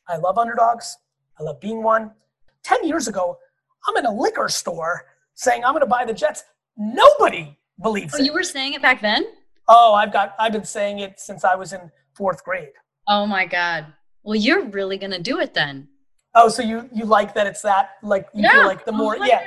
I love underdogs. I love being one. 10 years ago, I'm in a liquor store saying I'm going to buy the Jets. Nobody believes it. You were saying it back then? Oh, I've been saying it since I was in 4th grade. Oh my God. Well, you're really going to do it then. Oh, so you like that it's that, like, you feel like the more, 100%.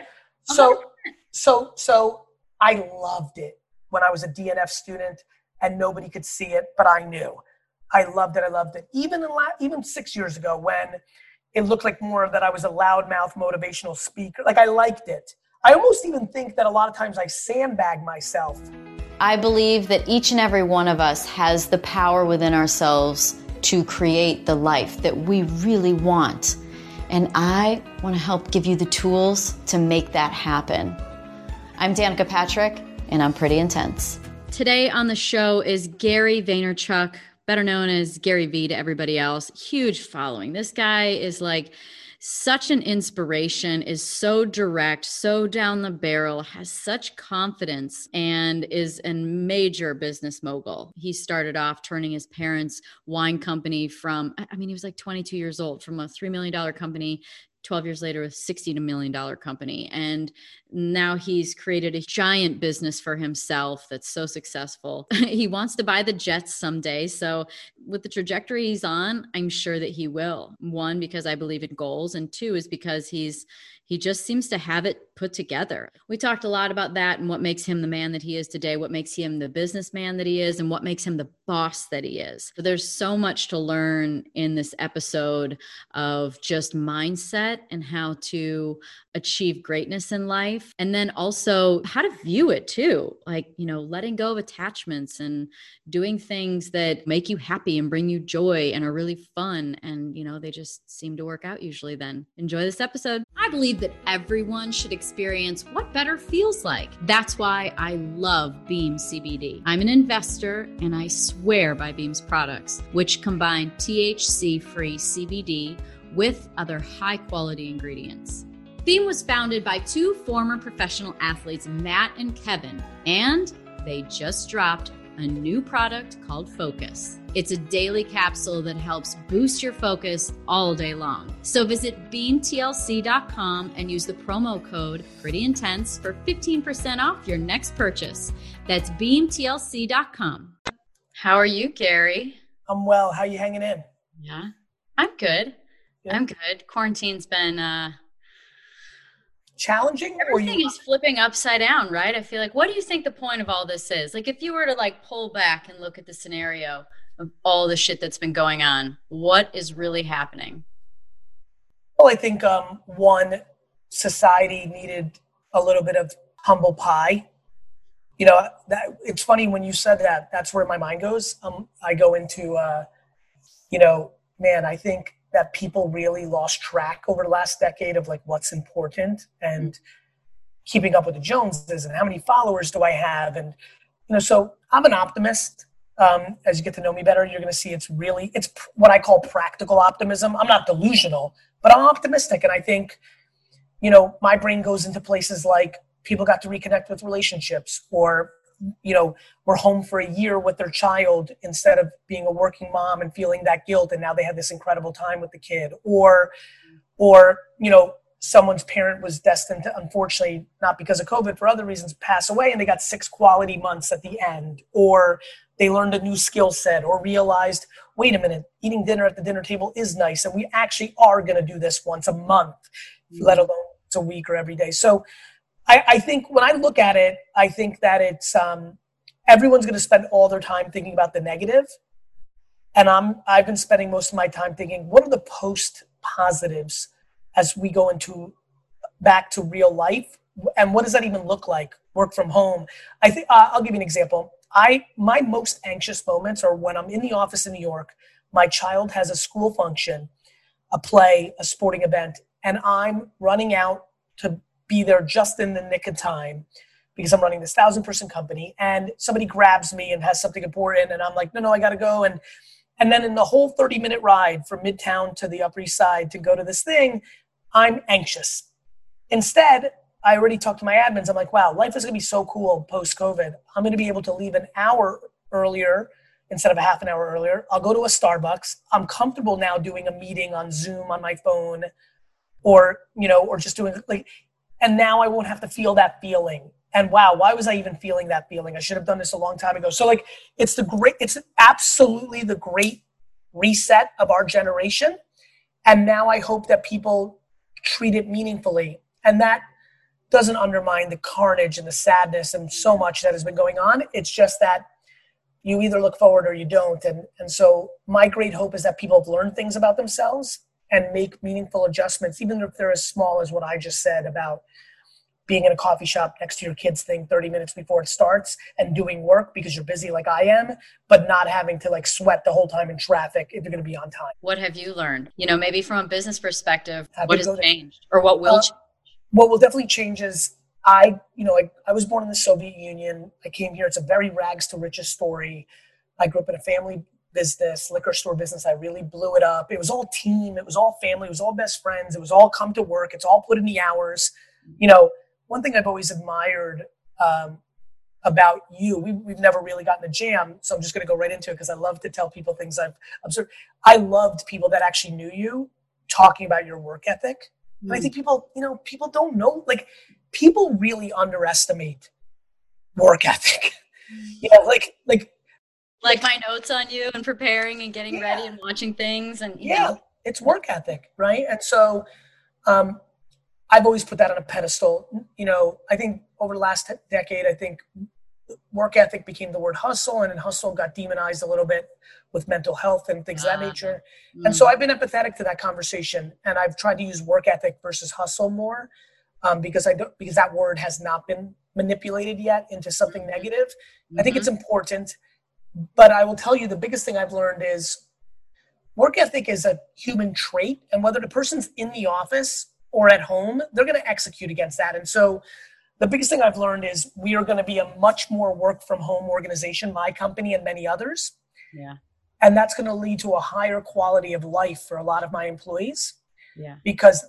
So I loved it when I was a DNF student and nobody could see it, but I knew. I loved it. Even 6 years ago when it looked like more that I was a loudmouth motivational speaker, like I liked it. I almost even think that a lot of times I sandbag myself. I believe that each and every one of us has the power within ourselves to create the life that we really want. And I want to help give you the tools to make that happen. I'm Danica Patrick, and I'm pretty intense. Today on the show is Gary Vaynerchuk, better known as Gary V to everybody else. Huge following. This guy is like such an inspiration, is so direct, so down the barrel, has such confidence, and is a major business mogul. He started off turning his parents' wine company he was like 22 years old, from a $3 million company, 12 years later, a $60 million company. And now he's created a giant business for himself that's so successful. He wants to buy the Jets someday. So with the trajectory he's on, I'm sure that he will. One, because I believe in goals. And two is because he just seems to have it put together. We talked a lot about that and what makes him the man that he is today, what makes him the businessman that he is, and what makes him the boss that he is. So there's so much to learn in this episode of just mindset and how to achieve greatness in life. And then also how to view it too. Like, letting go of attachments and doing things that make you happy and bring you joy and are really fun. And, they just seem to work out usually then. Enjoy this episode. I believe that everyone should experience what better feels like. That's why I love Beam CBD. I'm an investor and I swear by Beam's products, which combine THC-free CBD with other high-quality ingredients. Beam was founded by two former professional athletes, Matt and Kevin, and they just dropped a new product called Focus. It's a daily capsule that helps boost your focus all day long. So visit beamtlc.com and use the promo code PrettyIntense for 15% off your next purchase. That's beamtlc.com. How are you, Gary? I'm well. How you hanging in? Yeah, I'm good. I'm good. Quarantine's been challenging. Everything is flipping upside down, right? I feel like, what do you think the point of all this is? Like, if you were to pull back and look at the scenario of all the shit that's been going on, what is really happening? Well, I think one, society needed a little bit of humble pie. That it's funny when you said that. That's where my mind goes. I go into, I think that people really lost track over the last decade of what's important and keeping up with the Joneses and how many followers do I have. And, so I'm an optimist. As you get to know me better, you're going to see it's what I call practical optimism. I'm not delusional, but I'm optimistic. And I think, my brain goes into places like people got to reconnect with relationships, or, were home for a year with their child instead of being a working mom and feeling that guilt. And now they had this incredible time with the kid, or, someone's parent was destined to, unfortunately, not because of COVID, for other reasons, pass away, and they got 6 quality months at the end, or they learned a new skill set, or realized, wait a minute, eating dinner at the dinner table is nice. And we actually are going to do this once a month, let alone once a week or every day. So I think when I look at it, I think that it's everyone's going to spend all their time thinking about the negative. And I've been spending most of my time thinking, what are the post positives as we go back to real life? And what does that even look like? Work from home. I think I'll give you an example. My most anxious moments are when I'm in the office in New York, my child has a school function, a play, a sporting event, and I'm running out to be there just in the nick of time because I'm running this 1,000-person company, and somebody grabs me and has something important, and I'm like, no, I got to go. And then in the whole 30-minute ride from Midtown to the Upper East Side to go to this thing, I'm anxious. Instead, I already talked to my admins. I'm like, wow, life is going to be so cool post-COVID. I'm going to be able to leave an hour earlier instead of a half an hour earlier. I'll go to a Starbucks. I'm comfortable now doing a meeting on Zoom on my phone, or, or just doing like, and now I won't have to feel that feeling. And wow, why was I even feeling that feeling? I should have done this a long time ago. So like, it's absolutely the great reset of our generation. And now I hope that people treat it meaningfully. And that doesn't undermine the carnage and the sadness and so much that has been going on. It's just that you either look forward or you don't. And so my great hope is that people have learned things about themselves and make meaningful adjustments, even if they're as small as what I just said about being in a coffee shop next to your kids' thing 30 minutes before it starts and doing work because you're busy like I am, but not having to like sweat the whole time in traffic if you're going to be on time. What have you learned? Maybe from a business perspective, what has changed or what will change? What will definitely change is I was born in the Soviet Union. I came here. It's a very rags to riches story. I grew up in a family business, liquor store business. I really blew it up. It was all team. It was all family. It was all best friends. It was all come to work. It's all put in the hours. One thing I've always admired about you, we've never really gotten a jam, so I'm just going to go right into it because I love to tell people things I've observed. I loved people that actually knew you talking about your work ethic. And I think people don't know, like people really underestimate work ethic. Like my notes on you and preparing and getting ready and watching things and it's work ethic, right? And so I've always put that on a pedestal. I think over the last decade, I think work ethic became the word hustle, and then hustle got demonized a little bit with mental health and things of that nature. And so I've been empathetic to that conversation, and I've tried to use work ethic versus hustle more because that word has not been manipulated yet into something negative. I think it's important, but I will tell you the biggest thing I've learned is work ethic is a human trait, and whether the person's in the office or at home, they're going to execute against that. And so the biggest thing I've learned is we are going to be a much more work from home organization, my company and many others. Yeah. And that's going to lead to a higher quality of life for a lot of my employees. Yeah. Because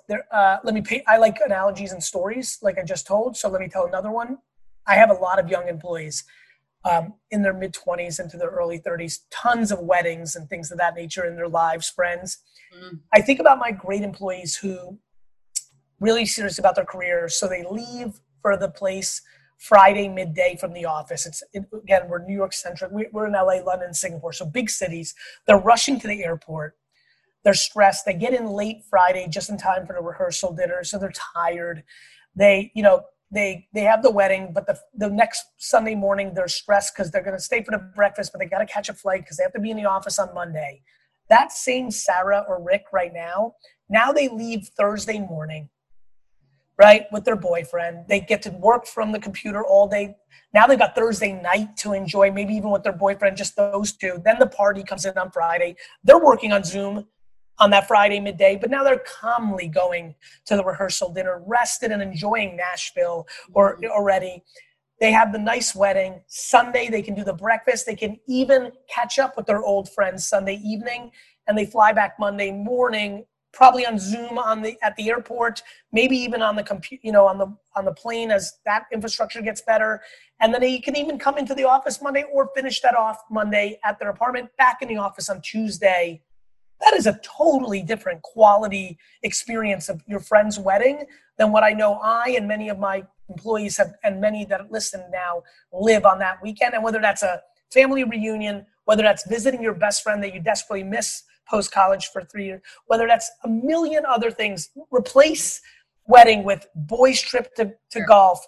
I like analogies and stories like I just told. So let me tell another one. I have a lot of young employees in their mid 20s into their early 30s, tons of weddings and things of that nature in their lives, friends. I think about my great employees who really serious about their career. So they leave for the place Friday midday from the office. Again, we're New York centric. We're in LA, London, Singapore. So big cities. They're rushing to the airport. They're stressed. They get in late Friday just in time for the rehearsal dinner. So they're tired. They have the wedding, but the next Sunday morning they're stressed because they're going to stay for the breakfast, but they got to catch a flight because they have to be in the office on Monday. That same Sarah or Rick right now they leave Thursday morning, right, with their boyfriend. They get to work from the computer all day. Now they've got Thursday night to enjoy, maybe even with their boyfriend, just those two. Then the party comes in on Friday. They're working on Zoom on that Friday midday, but now they're calmly going to the rehearsal dinner, rested and enjoying Nashville or already. They have the nice wedding. Sunday, they can do the breakfast. They can even catch up with their old friends Sunday evening, and they fly back Monday morning, probably on Zoom at the airport, maybe even on the computer, on the plane as that infrastructure gets better. And then they can even come into the office Monday or finish that off Monday at their apartment, back in the office on Tuesday. That is a totally different quality experience of your friend's wedding than what I know I and many of my employees have, and many that listen now live on that weekend. And whether that's a family reunion, whether that's visiting your best friend that you desperately miss post-college for 3 years, whether that's a million other things, replace wedding with boys trip to golf,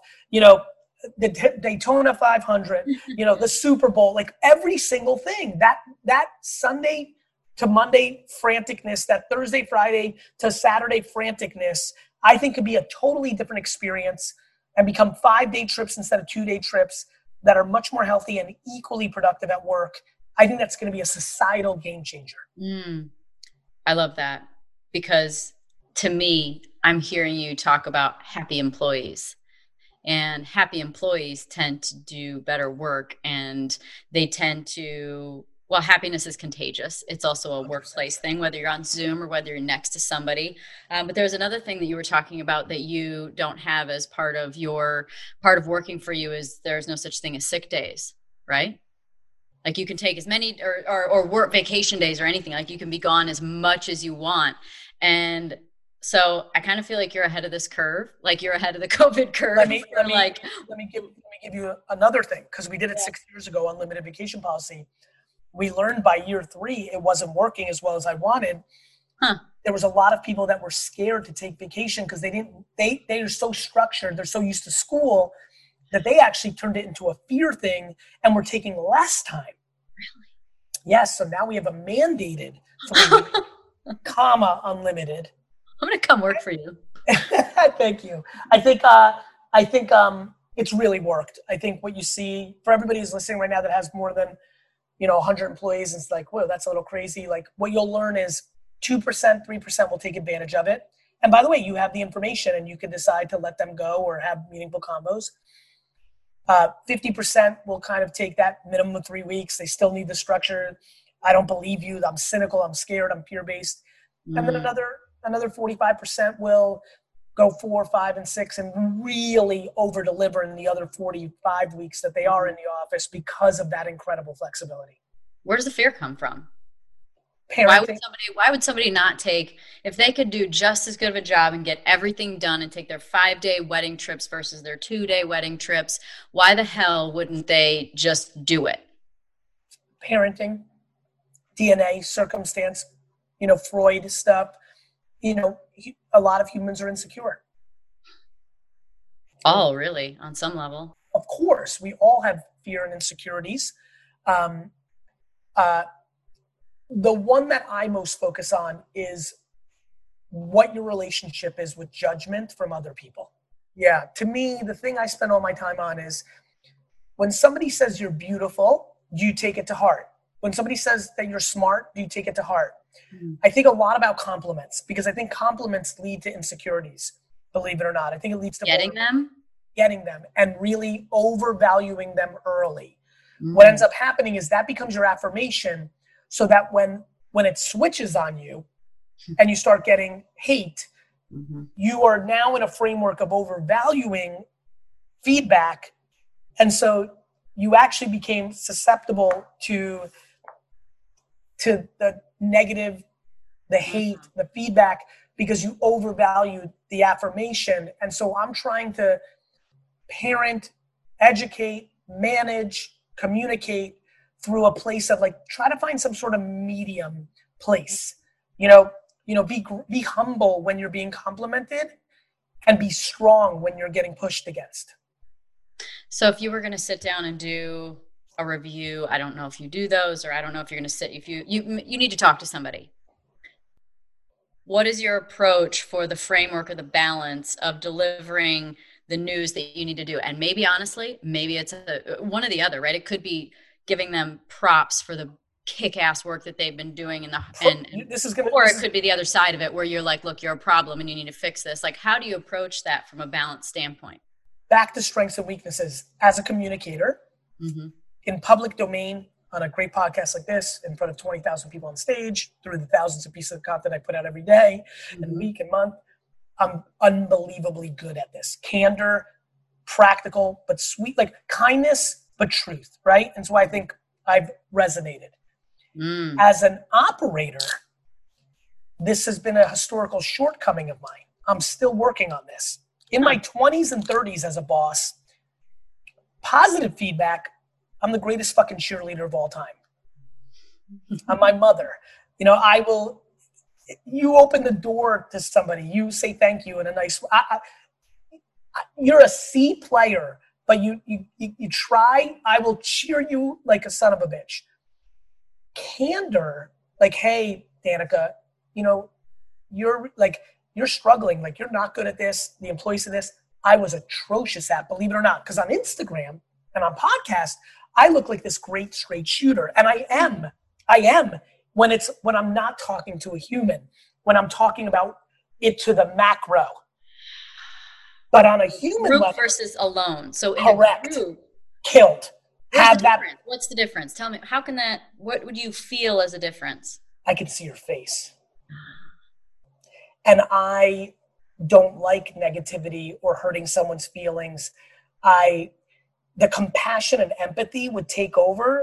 the Daytona 500, the Super Bowl, like every single thing, that Sunday to Monday franticness, that Thursday, Friday to Saturday franticness, I think could be a totally different experience and become 5-day trips instead of 2-day trips that are much more healthy and equally productive at work. I think that's going to be a societal game changer. I love that, because to me, I'm hearing you talk about happy employees, and happy employees tend to do better work, and they tend to, well, happiness is contagious. It's also a workplace thing, whether you're on Zoom or whether you're next to somebody. But there's another thing that you were talking about that you don't have as part of working for you is there's no such thing as sick days, right? Like you can take as many or work vacation days or anything. Like you can be gone as much as you want. And so I kind of feel like you're ahead of this curve. Like you're ahead of the COVID curve. Let me give you another thing, because we did it 6 years ago, unlimited vacation policy. We learned by year 3 it wasn't working as well as I wanted. There was a lot of people that were scared to take vacation because they are so structured, they're so used to school that they actually turned it into a fear thing and were taking less time. Really? Yes. So now we have a mandated unlimited. I'm going to come work for you. Thank you. I think it's really worked. I think what you see for everybody who's listening right now that has more than 100 employees, it's like, whoa, that's a little crazy. Like what you'll learn is 2%, 3% will take advantage of it. And by the way, you have the information and you can decide to let them go or have meaningful combos. 50% will kind of take that minimum of 3 weeks. They still need the structure. I don't believe you. I'm cynical. I'm scared. I'm fear-based. And then another 45% will go 4, 5, and 6 and really over deliver in the other 45 weeks that they are in the office because of that incredible flexibility. Where does the fear come from? Parenting. Why would somebody not take, if they could do just as good of a job and get everything done and take their 5-day wedding trips versus their 2-day wedding trips, why the hell wouldn't they just do it? Parenting, DNA, circumstance, Freud stuff. A lot of humans are insecure. Oh, really? On some level? Of course, we all have fear and insecurities. The one that I most focus on is what your relationship is with judgment from other people. Yeah, to me, the thing I spend all my time on is when somebody says you're beautiful, do you take it to heart? When somebody says that you're smart, do you take it to heart? I think a lot about compliments, because I think compliments lead to insecurities, believe it or not. I think it leads to getting them and really overvaluing them early. What ends up happening is that becomes your affirmation, so that when it switches on you and you start getting hate, you are now in a framework of overvaluing feedback. And so you actually became susceptible to the negative, the hate, the feedback, because you overvalued the affirmation. And so I'm trying to parent, educate, manage, communicate through a place of try to find some sort of medium place, be humble when you're being complimented and be strong when you're getting pushed against. So if you were going to sit down and do a review, I don't know if you do those, or I don't know if you're going to if you need to talk to somebody. What is your approach for the framework or the balance of delivering the news that you need to do? And maybe honestly, maybe it's one or the other, right? It could be giving them props for the kick-ass work that they've been doing or it could be the other side of it where you're like, look, you're a problem and you need to fix this. Like, how do you approach that from a balanced standpoint? Back to strengths and weaknesses. As a communicator, in public domain, on a great podcast like this, in front of 20,000 people on stage, through the thousands of pieces of content I put out every day and week and month, I'm unbelievably good at this. Candor, practical, but sweet, like kindness, but truth, right? And so I think I've resonated. As an operator, this has been a historical shortcoming of mine. I'm still working on this. In my 20s and 30s as a boss, positive feedback, I'm the greatest fucking cheerleader of all time. I'm my mother. You open the door to somebody, you say thank you in a nice way. You're a C player, but you try, I will cheer you like a son of a bitch. Candor, like, hey, Danica, you're struggling, like you're not good at this, the employees of this, I was atrocious at, believe it or not, because on Instagram and on podcast, I look like this great straight shooter, and I am when I'm not talking to a human, when I'm talking about it to the macro. But on a human group level, versus alone. So correct. In a group, killed. Have that. What's the difference? Tell me, what would you feel as a difference? I can see your face. And I don't like negativity or hurting someone's feelings. The compassion and empathy would take over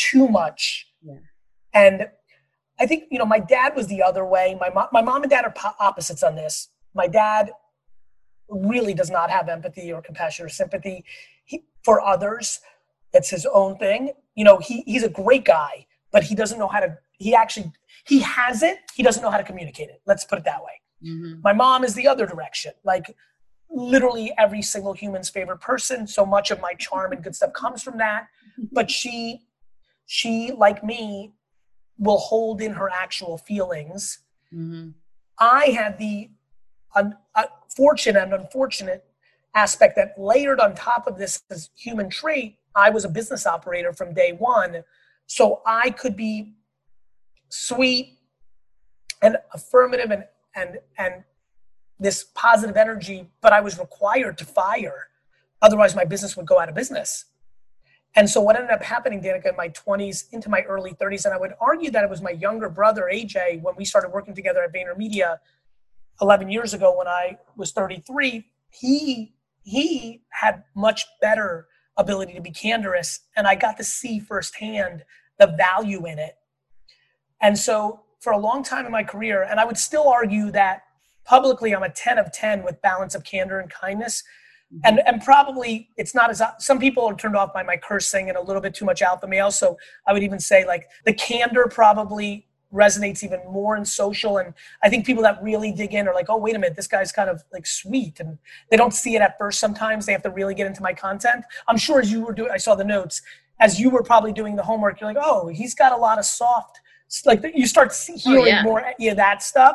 too much. Yeah. And I think, my dad was the other way. My mom and dad are opposites on this. My dad really does not have empathy or compassion or sympathy for others. That's his own thing. He's a great guy, but he doesn't know how to, he has it. He doesn't know how to communicate it. Let's put it that way. Mm-hmm. My mom is the other direction. Like literally every single human's favorite person. So much of my charm and good stuff comes from that. But she, like me, will hold in her actual feelings. Mm-hmm. I had the fortunate and unfortunate aspect that layered on top of this human trait. I was a business operator from day one. So I could be sweet and affirmative and this positive energy, but I was required to fire. Otherwise my business would go out of business. And so what ended up happening, Danica, in my 20s into my early 30s, and I would argue that it was my younger brother, AJ, when we started working together at VaynerMedia 11 years ago when I was 33, he had much better ability to be candorous, and I got to see firsthand the value in it. And so for a long time in my career, and I would still argue that publicly I'm a 10 of 10 with balance of candor and kindness. And probably it's not as, some people are turned off by my cursing and a little bit too much alpha male. So I would even say like the candor probably resonates even more in social. And I think people that really dig in are like, oh, wait a minute, this guy's kind of like sweet. And they don't see it at first. Sometimes they have to really get into my content. I'm sure as you were doing, I saw the notes, as you were probably doing the homework, you're like, oh, he's got a lot of soft, like you start hearing more that stuff.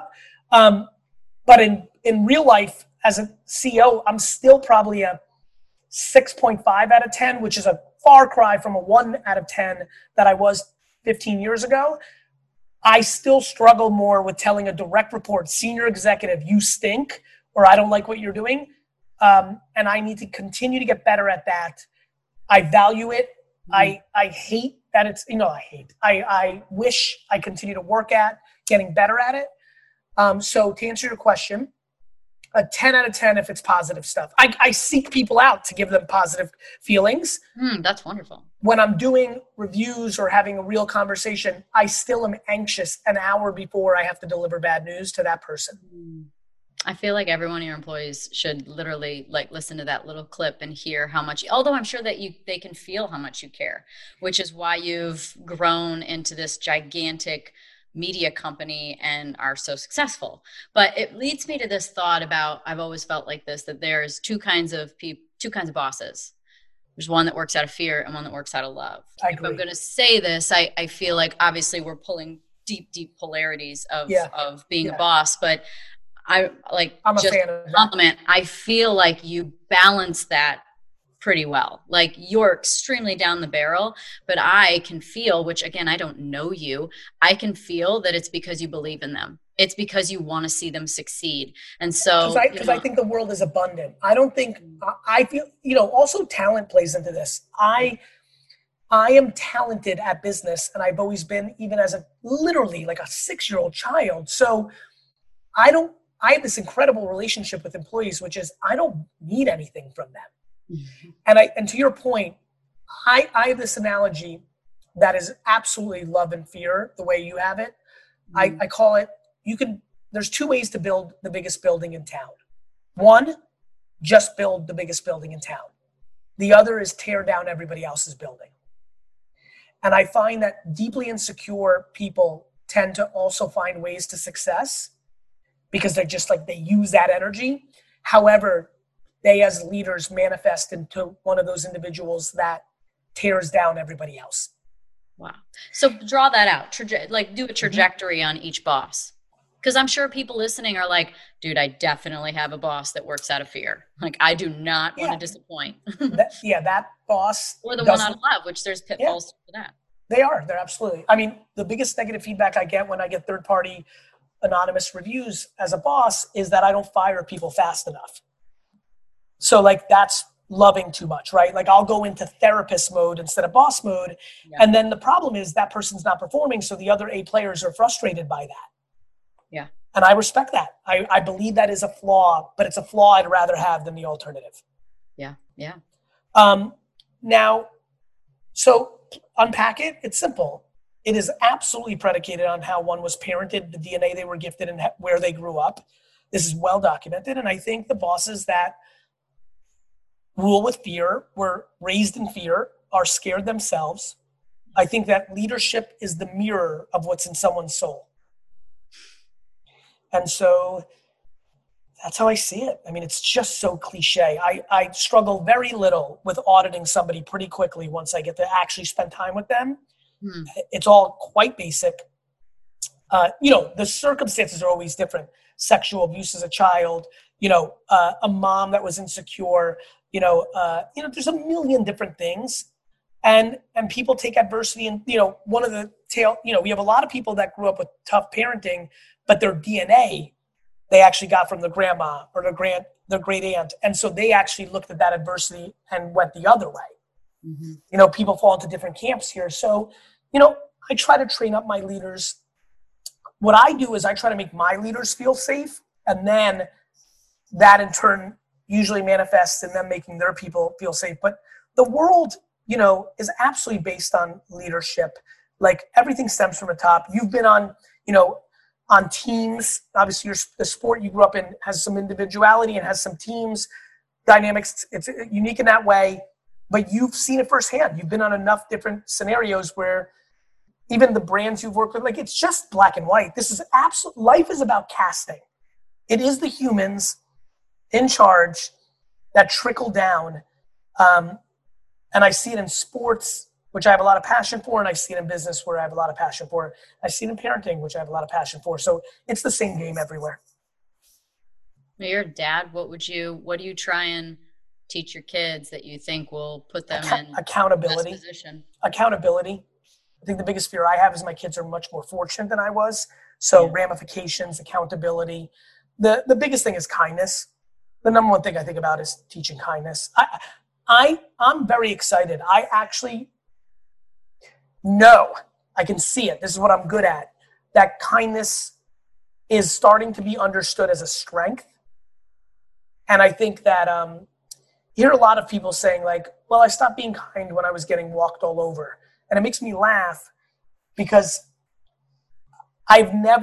But in real life, as a CEO, I'm still probably a 6.5 out of 10, which is a far cry from a 1 out of 10 that I was 15 years ago. I still struggle more with telling a direct report, senior executive, you stink, or I don't like what you're doing. And I need to continue to get better at that. I value it. I hate that it's, I wish I continue to work at getting better at it. So to answer your question, a 10 out of 10 if it's positive stuff. I seek people out to give them positive feelings. That's wonderful. When I'm doing reviews or having a real conversation, I still am anxious an hour before I have to deliver bad news to that person. I feel like every one of your employees should literally like listen to that little clip and hear how much, although I'm sure that they can feel how much you care, which is why you've grown into this gigantic media company and are so successful. But it leads me to this thought about, I've always felt like this, that there's two kinds of bosses. There's one that works out of fear and one that works out of love. If I'm going to say this, I feel like obviously we're pulling deep polarities of being a boss, but I'm a fan of compliment. I feel like you balance that pretty well. Like you're extremely down the barrel, but I can feel, which again, I don't know you, I can feel that it's because you believe in them. It's because you want to see them succeed. And so, because I think the world is abundant. I don't think, I feel, also talent plays into this. I am talented at business, and I've always been, even as literally like a 6-year-old child. So I have this incredible relationship with employees, which is I don't need anything from them. Mm-hmm. And to your point, I have this analogy that is absolutely love and fear, the way you have it. Mm-hmm. I call it, there's 2 ways to build the biggest building in town. One, just build the biggest building in town. The other is tear down everybody else's building. And I find that deeply insecure people tend to also find ways to success because they're just like, they use that energy. However, they as leaders manifest into one of those individuals that tears down everybody else. Wow. So draw that out, do a trajectory on each boss. Because I'm sure people listening are like, dude, I definitely have a boss that works out of fear. Like I do not want to disappoint. that boss. Or the one out of love, which there's pitfalls for that. They're absolutely. I mean, the biggest negative feedback I get when I get third-party anonymous reviews as a boss is that I don't fire people fast enough. So like that's loving too much, right? Like I'll go into therapist mode instead of boss mode. Yeah. And then the problem is that person's not performing. So the other A players are frustrated by that. Yeah. And I respect that. I believe that is a flaw, but it's a flaw I'd rather have than the alternative. Yeah. Yeah. Now, so unpack it. It's simple. It is absolutely predicated on how one was parented, the DNA they were gifted, and where they grew up. This is well documented. And I think the bosses that rule with fear, were raised in fear, are scared themselves. I think that leadership is the mirror of what's in someone's soul. And so that's how I see it. I mean, it's just so cliche. I struggle very little with auditing somebody pretty quickly once I get to actually spend time with them. It's all quite basic. The circumstances are always different. Sexual abuse as a child, a mom that was insecure, there's a million different things. And people take adversity and, one of the we have a lot of people that grew up with tough parenting, but their DNA, they actually got from the grandma or the great aunt. And so they actually looked at that adversity and went the other way. Mm-hmm. People fall into different camps here. So, I try to train up my leaders. What I do is I try to make my leaders feel safe, and then that in turn usually manifests in them making their people feel safe. But the world, is absolutely based on leadership. Like everything stems from the top. You've been on teams. Obviously, the sport you grew up in has some individuality and has some teams dynamics. It's unique in that way, but you've seen it firsthand. You've been on enough different scenarios where even the brands you've worked with, like it's just black and white. This is life is about casting. It is the humans in charge that trickle down. And I see it in sports, which I have a lot of passion for, and I see it in business where I have a lot of passion for. I see it in parenting, which I have a lot of passion for. So it's the same game everywhere. You're a dad. What do you try and teach your kids that you think will put them in accountability? Best position? Accountability. I think the biggest fear I have is my kids are much more fortunate than I was. So ramifications, accountability. The biggest thing is kindness. The number one thing I think about is teaching kindness. I'm very excited. I actually know, I can see it. This is what I'm good at. That kindness is starting to be understood as a strength. And I think that you hear a lot of people saying like, well, I stopped being kind when I was getting walked all over. And it makes me laugh because I'm not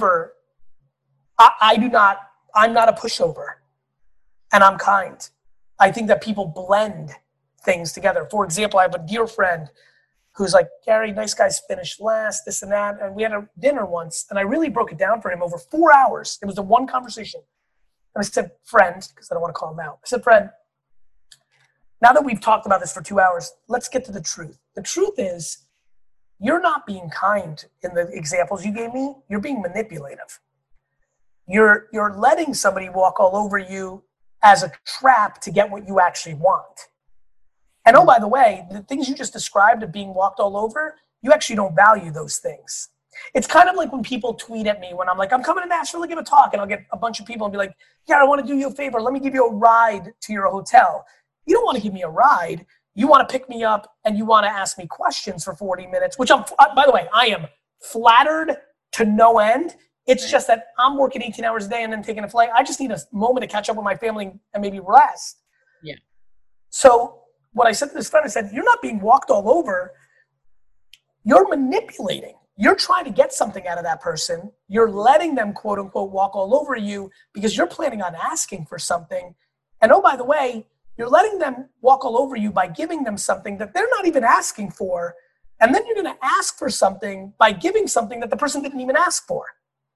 a pushover and I'm kind. I think that people blend things together. For example, I have a dear friend who's like, Gary, nice guys finished last, this and that. And we had a dinner once and I really broke it down for him over 4 hours. It was the one conversation. And I said, friend, because I don't want to call him out. I said, friend, now that we've talked about this for 2 hours, let's get to the truth. The truth is, you're not being kind in the examples you gave me. You're being manipulative. You're letting somebody walk all over you as a trap to get what you actually want. And oh, by the way, the things you just described of being walked all over, you actually don't value those things. It's kind of like when people tweet at me when I'm like, I'm coming to Nashville to give a talk, and I'll get a bunch of people and be like, yeah, I want to do you a favor. Let me give you a ride to your hotel. You don't want to give me a ride. You want to pick me up and you want to ask me questions for 40 minutes, which by the way, I am flattered to no end. It's just that I'm working 18 hours a day and then taking a flight. I just need a moment to catch up with my family and maybe rest. Yeah. So what I said to this friend, I said, you're not being walked all over. You're manipulating. You're trying to get something out of that person. You're letting them, quote unquote, walk all over you because you're planning on asking for something. And oh, by the way, you're letting them walk all over you by giving them something that they're not even asking for. And then you're going to ask for something by giving something that the person didn't even ask for.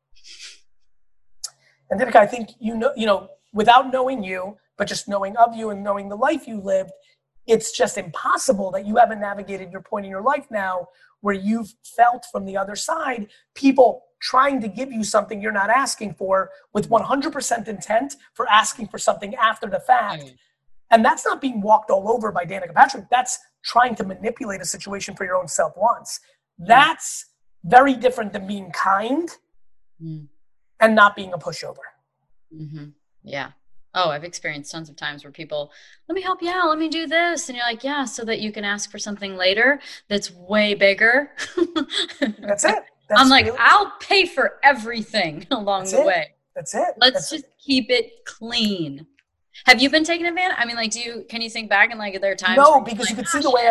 And Dinika, I think, without knowing you, but just knowing of you and knowing the life you lived, it's just impossible that you haven't navigated your point in your life now where you've felt from the other side people trying to give you something you're not asking for with 100% intent for asking for something after the fact. Mm. And that's not being walked all over by Danica Patrick. That's trying to manipulate a situation for your own self-wants. That's very different than being kind and not being a pushover. Mm-hmm. Yeah. Oh, I've experienced tons of times where people, let me help you out. Let me do this. And you're like, yeah, so that you can ask for something later that's way bigger. That's it. I'm like, I'll pay for everything along the way. That's it. Let's just keep it clean. Have you been taken advantage? I mean, like, can you think back and like there are times? No, because you could see the way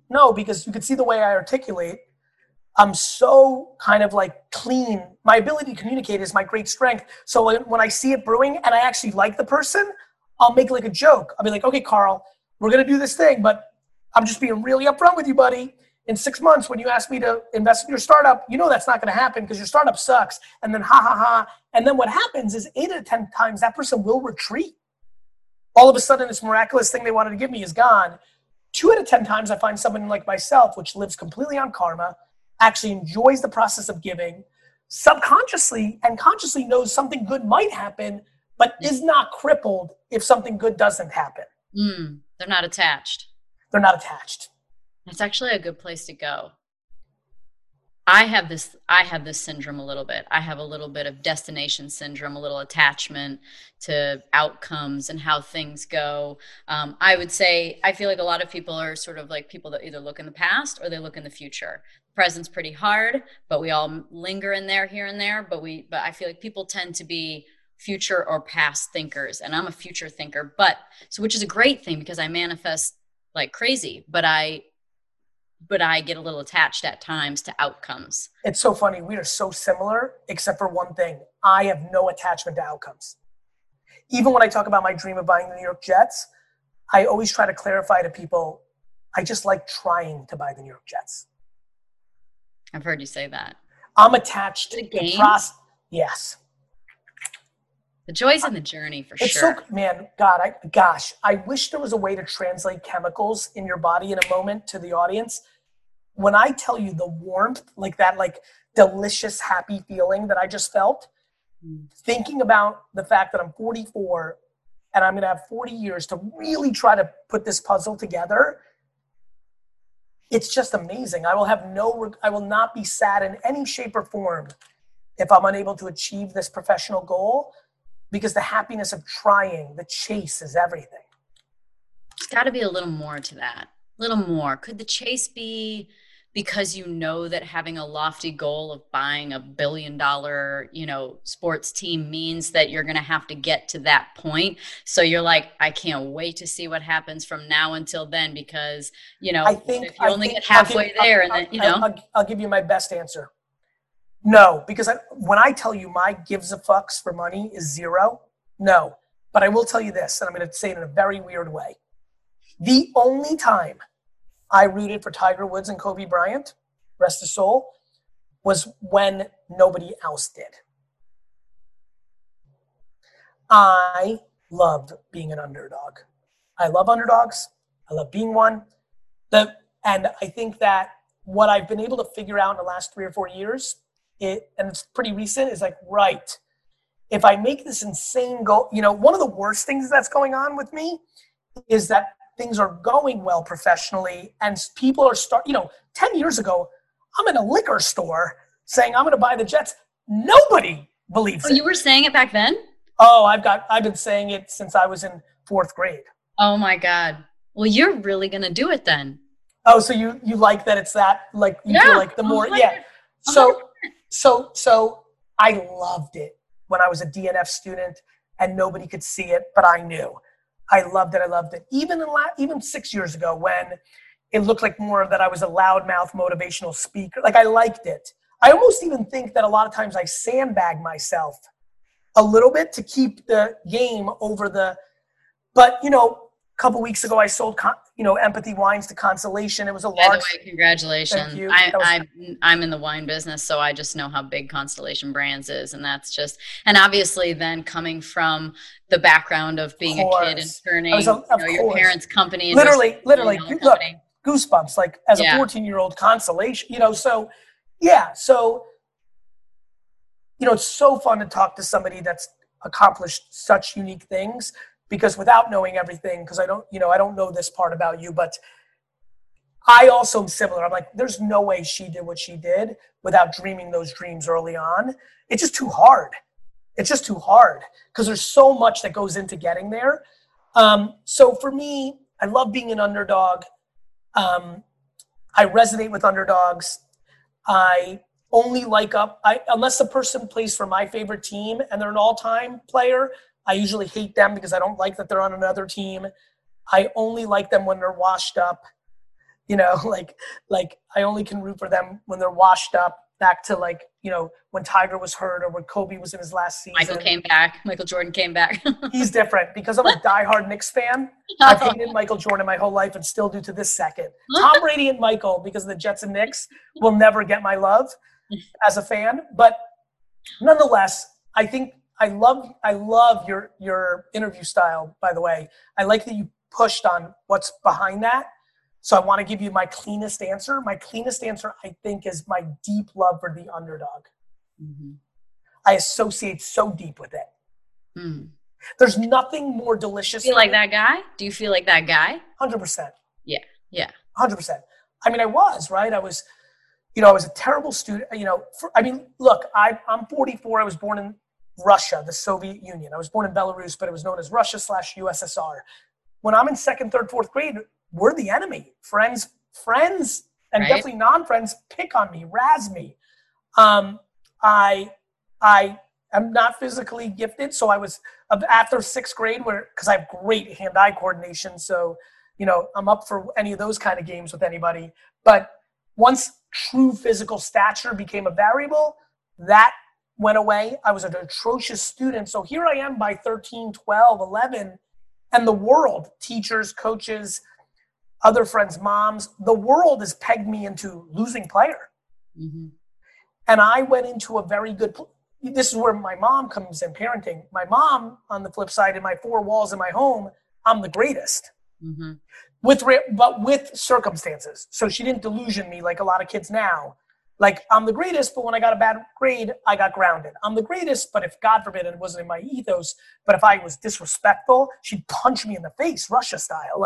I articulate. I'm so kind of like clean. My ability to communicate is my great strength. So when I see it brewing and I actually like the person, I'll make like a joke. I'll be like, okay, Carl, we're going to do this thing, but I'm just being really upfront with you, buddy. In 6 months, when you ask me to invest in your startup, you know that's not going to happen because your startup sucks. And then ha, ha, ha. And then what happens is 8 out of 10 times that person will retreat. All of a sudden, this miraculous thing they wanted to give me is gone. 2 out of 10 times I find someone like myself, which lives completely on karma, actually enjoys the process of giving, subconsciously and consciously knows something good might happen, but is not crippled if something good doesn't happen. They're not attached. They're not attached. That's actually a good place to go. I have this syndrome a little bit. I have a little bit of destination syndrome, a little attachment to outcomes and how things go. I would say, I feel like a lot of people are sort of like people that either look in the past or they look in the future. The present's pretty hard, but we all linger in there here and there. But I feel like people tend to be future or past thinkers, and I'm a future thinker, which is a great thing because I manifest like crazy, but I get a little attached at times to outcomes. It's so funny. We are so similar, except for one thing. I have no attachment to outcomes. Even when I talk about my dream of buying the New York Jets, I always try to clarify to people, I just like trying to buy the New York Jets. I've heard you say that. I'm attached to the process. Yes. The joy's in the journey for it's sure. So, man, I wish there was a way to translate chemicals in your body in a moment to the audience. When I tell you the warmth, like that, like delicious, happy feeling that I just felt, thinking about the fact that I'm 44 and I'm going to have 40 years to really try to put this puzzle together. It's just amazing. I will not be sad in any shape or form if I'm unable to achieve this professional goal. Because the happiness of trying, the chase is everything. There's got to be a little more to that. A little more. Could the chase be because you know that having a lofty goal of buying $1 billion, sports team means that you're going to have to get to that point? So you're like, I can't wait to see what happens from now until then because, if you only get halfway there and then, I'll give you my best answer. No, because when I tell you my gives a fucks for money is 0, no. But I will tell you this, and I'm going to say it in a very weird way. The only time I rooted for Tiger Woods and Kobe Bryant, rest his soul, was when nobody else did. I loved being an underdog. I love underdogs. I love being one. And I think that what I've been able to figure out in the last 3 or 4 years, and it's pretty recent, is like, right, if I make this insane goal, one of the worst things that's going on with me is that things are going well professionally and people are 10 years ago, I'm in a liquor store saying I'm going to buy the Jets. Nobody believes it. You were saying it back then? Oh, I've been saying it since I was in 4th grade. Oh my God. Well, you're really going to do it then. Oh, so you like that it's that, like, you feel like the more, 100%. Yeah. So I loved it when I was a DNF student and nobody could see it, but I knew. I loved it. Even 6 years ago when it looked like more that I was a loudmouth motivational speaker, like I liked it. I almost even think that a lot of times I sandbag myself a little bit to keep the game over but a couple weeks ago I sold Empathy Wines to Constellation. It was a large. By the way, congratulations. Thank you. I'm in the wine business, so I just know how big Constellation Brands is, and that's just, and obviously then coming from the background of being a kid and turning your parents' company. Literally, look, goosebumps. Like as a 14-year-old, Constellation. So yeah, so it's so fun to talk to somebody that's accomplished such unique things. Because without knowing everything, because I don't know this part about you, but I also am similar. I'm like, there's no way she did what she did without dreaming those dreams early on. It's just too hard. Because there's so much that goes into getting there. So for me, I love being an underdog. I resonate with underdogs. I only unless the person plays for my favorite team and they're an all-time player, I usually hate them because I don't like that they're on another team. I only like them when they're washed up. You know, like I only can root for them when they're washed up, back to like, you know, when Tiger was hurt or when Kobe was in his last season. Michael Jordan came back. He's different because I'm a diehard Knicks fan. I've hated Michael Jordan my whole life and still do to this second. Tom Brady and Michael, because of the Jets and Knicks, will never get my love as a fan. But nonetheless, I think I love your interview style, by the way. I like that you pushed on what's behind that. So I want to give you my cleanest answer. My cleanest answer, I think, is my deep love for the underdog. Mm-hmm. I associate so deep with it. Mm. There's nothing more delicious. Do you feel like that guy? Do you feel like that guy? 100%. Yeah. 100%. I mean, I was, right? I was a terrible student. Look, I'm 44. I was born in Russia, the Soviet Union. I was born in Belarus, but it was known as Russia/USSR. When I'm in second, third, fourth grade, we're the enemy. Friends, and definitely non-friends pick on me, razz me. I am not physically gifted, so I was after sixth grade, because I have great hand-eye coordination, so you know I'm up for any of those kind of games with anybody. But once true physical stature became a variable, that went away. I was an atrocious student, so here I am by 13, 12, 11, and the world, teachers, coaches, other friends' moms, the world has pegged me into losing player. Mm-hmm. And I went into a very good, this is where my mom comes in, parenting. My mom, on the flip side, in my four walls in my home, I'm the greatest. Mm-hmm. But with circumstances. So she didn't delusion me like a lot of kids now. Like, I'm the greatest, but when I got a bad grade, I got grounded. I'm the greatest, but if, God forbid, it wasn't in my ethos, but if I was disrespectful, she'd punch me in the face, Russia style.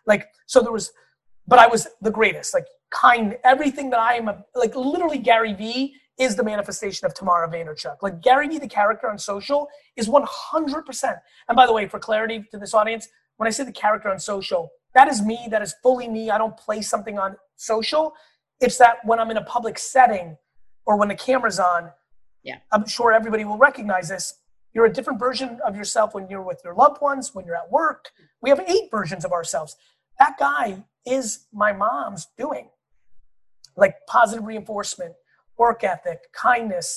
But I was the greatest, like kind, everything that I am, like literally Gary Vee is the manifestation of Tamara Vaynerchuk. Like Gary Vee, the character on social, is 100%. And by the way, for clarity to this audience, when I say the character on social, that is me, that is fully me. I don't play something on social. It's that when I'm in a public setting or when the camera's on, I'm sure everybody will recognize this. You're a different version of yourself when you're with your loved ones, when you're at work. We have 8 versions of ourselves. That guy is my mom's doing. Like positive reinforcement, work ethic, kindness.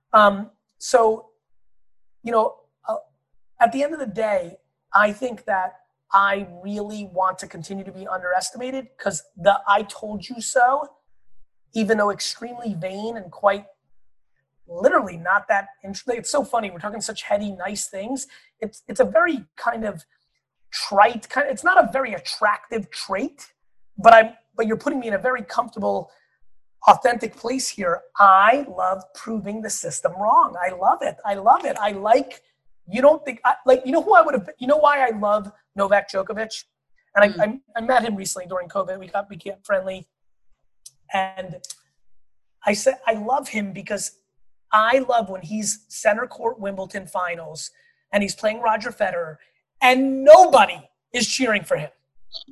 So, you know, at the end of the day, I think that I really want to continue to be underestimated because the I told you so, even though extremely vain and quite literally not that interesting. It's so funny. We're talking such heady, nice things. It's a very kind of trite, it's not a very attractive trait, but you're putting me in a very comfortable, authentic place here. I love proving the system wrong. I love it. I like, you don't think, you know who I would have, you know why I love Novak Djokovic? And I met him recently during COVID. We became friendly. And I said, I love him because I love when he's center court Wimbledon finals and he's playing Roger Federer and nobody is cheering for him.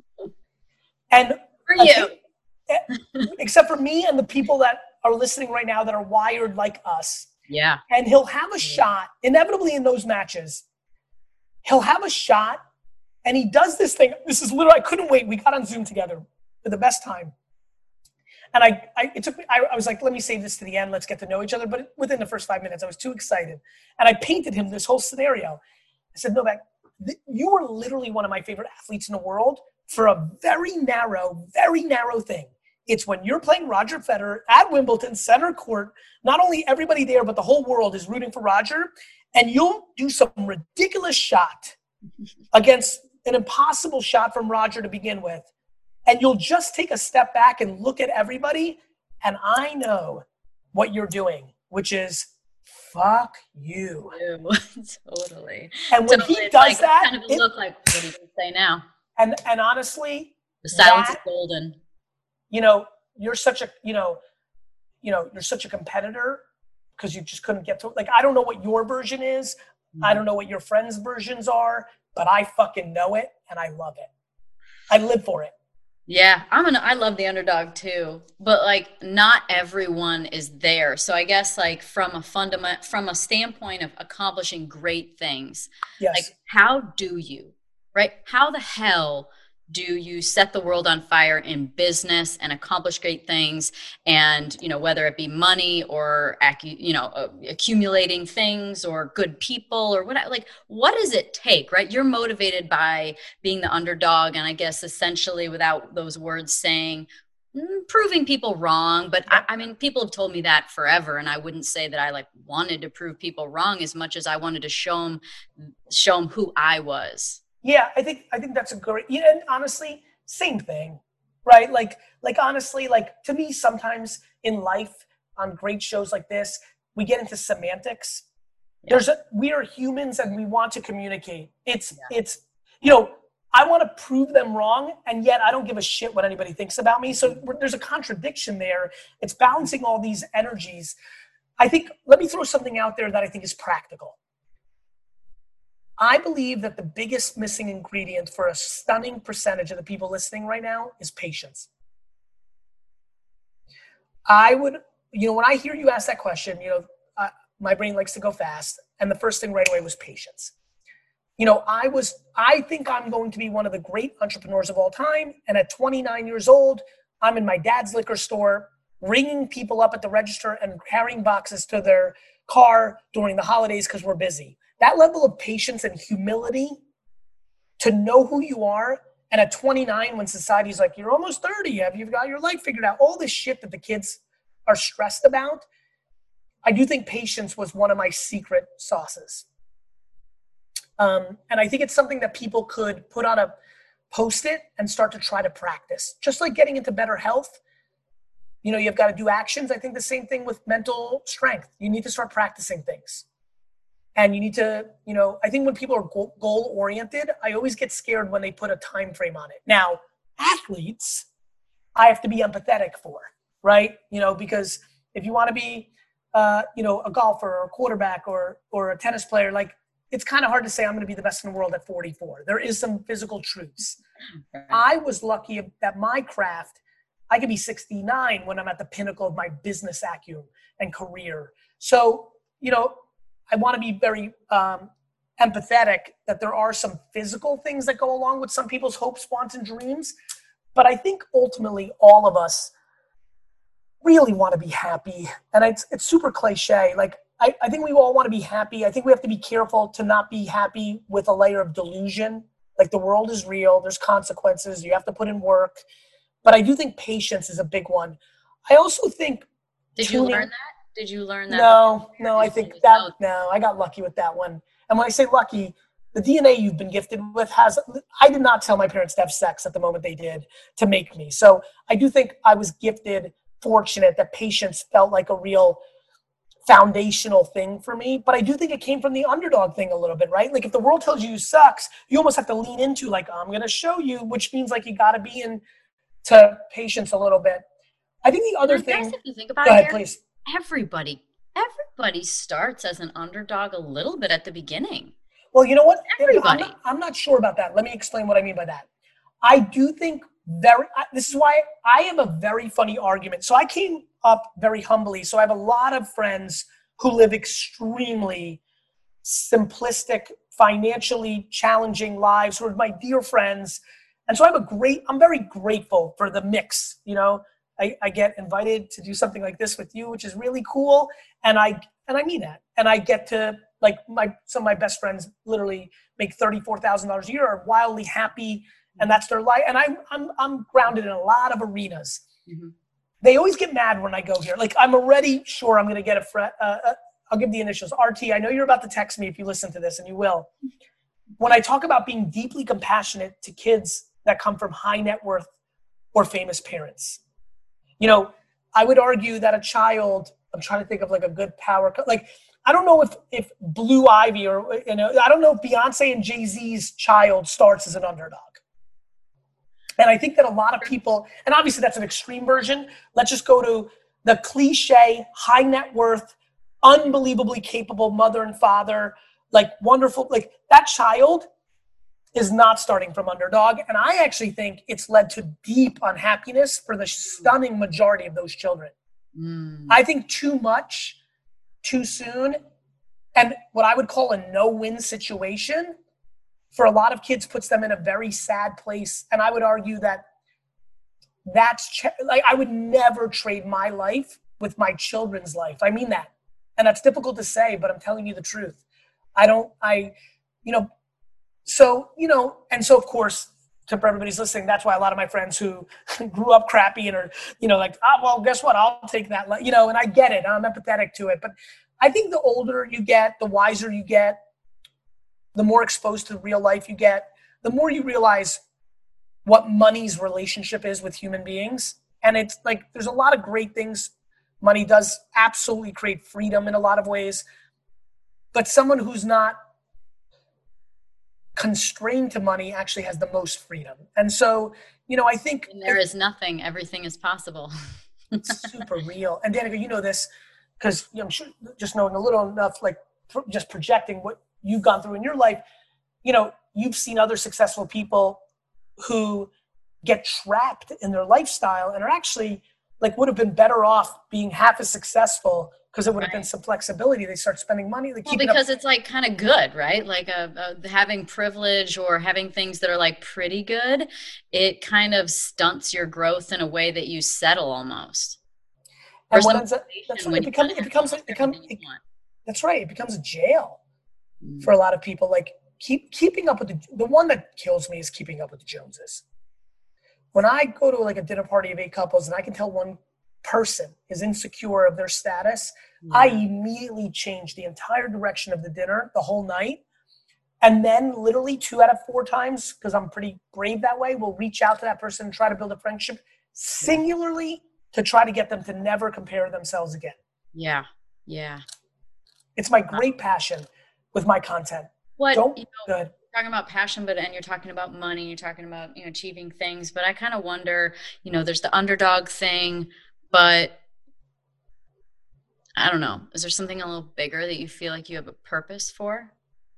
And for you. Except for me and the people that are listening right now that are wired like us. Yeah. And he'll have a shot, inevitably in those matches, he'll have a shot and he does this thing. This is literally, I couldn't wait. We got on Zoom together for the best time. And I was like, let me save this to the end. Let's get to know each other. But within the first 5 minutes, I was too excited. And I painted him this whole scenario. I said, Novak, you are literally one of my favorite athletes in the world for a very narrow thing. It's when you're playing Roger Federer at Wimbledon, center court, not only everybody there, but the whole world is rooting for Roger. And you'll do some ridiculous shot against an impossible shot from Roger to begin with. And you'll just take a step back and look at everybody. And I know what you're doing, which is fuck you. Totally. And when he does that, kind of a look like, what are you going to say now? And honestly, the silence is golden. You know, you're such a, you're such a competitor because you just couldn't get to, like, I don't know what your version is. Mm-hmm. I don't know what your friends' versions are, but I fucking know it and I love it. I live for it. Yeah, I love the underdog too, but like not everyone is there. So I guess like from a standpoint of accomplishing great things, like Yes. how do you, right? How the hell do you set the world on fire in business and accomplish great things, and whether it be money or accumulating things or good people or what, like what does it take, right? You're motivated by being the underdog, and I guess essentially, without those words saying, proving people wrong. But I mean, people have told me that forever, and I wouldn't say that I like wanted to prove people wrong as much as I wanted to show them who I was. Yeah, I think that's a great. Yeah, and honestly, same thing, right? Like honestly, like to me, sometimes in life on great shows like this, we get into semantics. Yeah. We are humans and we want to communicate. Yeah. It's you know I want to prove them wrong, and yet I don't give a shit what anybody thinks about me. So there's a contradiction there. It's balancing all these energies. I think, let me throw something out there that I think is practical. I believe that the biggest missing ingredient for a stunning percentage of the people listening right now is patience. I would, when I hear you ask that question, my brain likes to go fast. And the first thing right away was patience. I think I'm going to be one of the great entrepreneurs of all time. And at 29 years old, I'm in my dad's liquor store, ringing people up at the register and carrying boxes to their car during the holidays because we're busy. That level of patience and humility to know who you are. And at 29, when society's like, you're almost 30, you've got your life figured out, all this shit that the kids are stressed about, I do think patience was one of my secret sauces. And I think it's something that people could put on a Post-it and start to try to practice. Just like getting into better health, you've got to do actions. I think the same thing with mental strength. You need to start practicing things. And you need to, I think when people are goal oriented, I always get scared when they put a time frame on it. Now, athletes, I have to be empathetic for, right? Because if you want to be, a golfer or a quarterback or a tennis player, like it's kind of hard to say I'm going to be the best in the world at 44. There is some physical truths. I was lucky that my craft, I could be 69 when I'm at the pinnacle of my business acumen and career. So, I want to be very empathetic that there are some physical things that go along with some people's hopes, wants, and dreams. But I think ultimately all of us really want to be happy. And it's super cliche. Like, I think we all want to be happy. I think we have to be careful to not be happy with a layer of delusion. Like the world is real. There's consequences. You have to put in work. But I do think patience is a big one. I also think. Did you learn that? Did you learn that? No, I think that, no, I got lucky with that one. And when I say lucky, the DNA you've been gifted with I did not tell my parents to have sex at the moment they did to make me. So I do think I was gifted, fortunate that patience felt like a real foundational thing for me. But I do think it came from the underdog thing a little bit, right? Like if the world tells you sucks, you almost have to lean into like, I'm going to show you, which means like you got to be into patience a little bit. I think the other thing. If you think about go ahead, please. Everybody starts as an underdog a little bit at the beginning. Well, you know what? Everybody. I'm not sure about that. Let me explain what I mean by that. I do think this is why I have a very funny argument. So I came up very humbly. So I have a lot of friends who live extremely simplistic, financially challenging lives, who are my dear friends. And so I'm very grateful for the mix, I get invited to do something like this with you, which is really cool. And I mean that. And I get to, like, some of my best friends literally make $34,000 a year, are wildly happy, and that's their life. And I'm grounded in a lot of arenas. Mm-hmm. They always get mad when I go here. Like, I'm already sure I'm going to get I'll give the initials. RT, I know you're about to text me if you listen to this, and you will. When I talk about being deeply compassionate to kids that come from high net worth or famous parents, I would argue that a child, I'm trying to think of like a good power, like, I don't know if Blue Ivy or, I don't know if Beyonce and Jay-Z's child starts as an underdog. And I think that a lot of people, and obviously that's an extreme version. Let's just go to the cliche, high net worth, unbelievably capable mother and father, like wonderful, like that child is not starting from underdog. And I actually think it's led to deep unhappiness for the stunning majority of those children. I think too much, too soon, and what I would call a no-win situation for a lot of kids puts them in a very sad place. And I would argue that like I would never trade my life with my children's life. I mean that. And that's difficult to say, but I'm telling you the truth. And so of course, to everybody's listening, that's why a lot of my friends who grew up crappy and are, well, guess what? I'll take that, and I get it. I'm empathetic to it. But I think the older you get, the wiser you get, the more exposed to real life you get, the more you realize what money's relationship is with human beings. And it's like, there's a lot of great things. Money does absolutely create freedom in a lot of ways. But someone who's not constrained to money actually has the most freedom. And so, I think there is nothing, everything is possible. It's super real. And Danica, you know this because I'm sure just knowing a little enough, like just projecting what you've gone through in your life, you've seen other successful people who get trapped in their lifestyle and are actually like would have been better off being half as successful because it would have been some flexibility. They start spending money. Because it's like kind of good, right? Like having privilege or having things that are like pretty good, it kind of stunts your growth in a way that you settle almost. And what ends up, that's right. That's right. It becomes a jail for a lot of people. Like keeping up with the one that kills me is keeping up with the Joneses. When I go to like a dinner party of 8 couples and I can tell one person is insecure of their status, I immediately change the entire direction of the dinner the whole night. And then literally 2 out of 4 times, because I'm pretty brave that way, we'll reach out to that person and try to build a friendship singularly to try to get them to never compare themselves again. Yeah. Yeah. It's my great passion with my content. Good. Talking about passion, and you're talking about money, you're talking about, achieving things, but I kind of wonder, there's the underdog thing, but I don't know. Is there something a little bigger that you feel like you have a purpose for?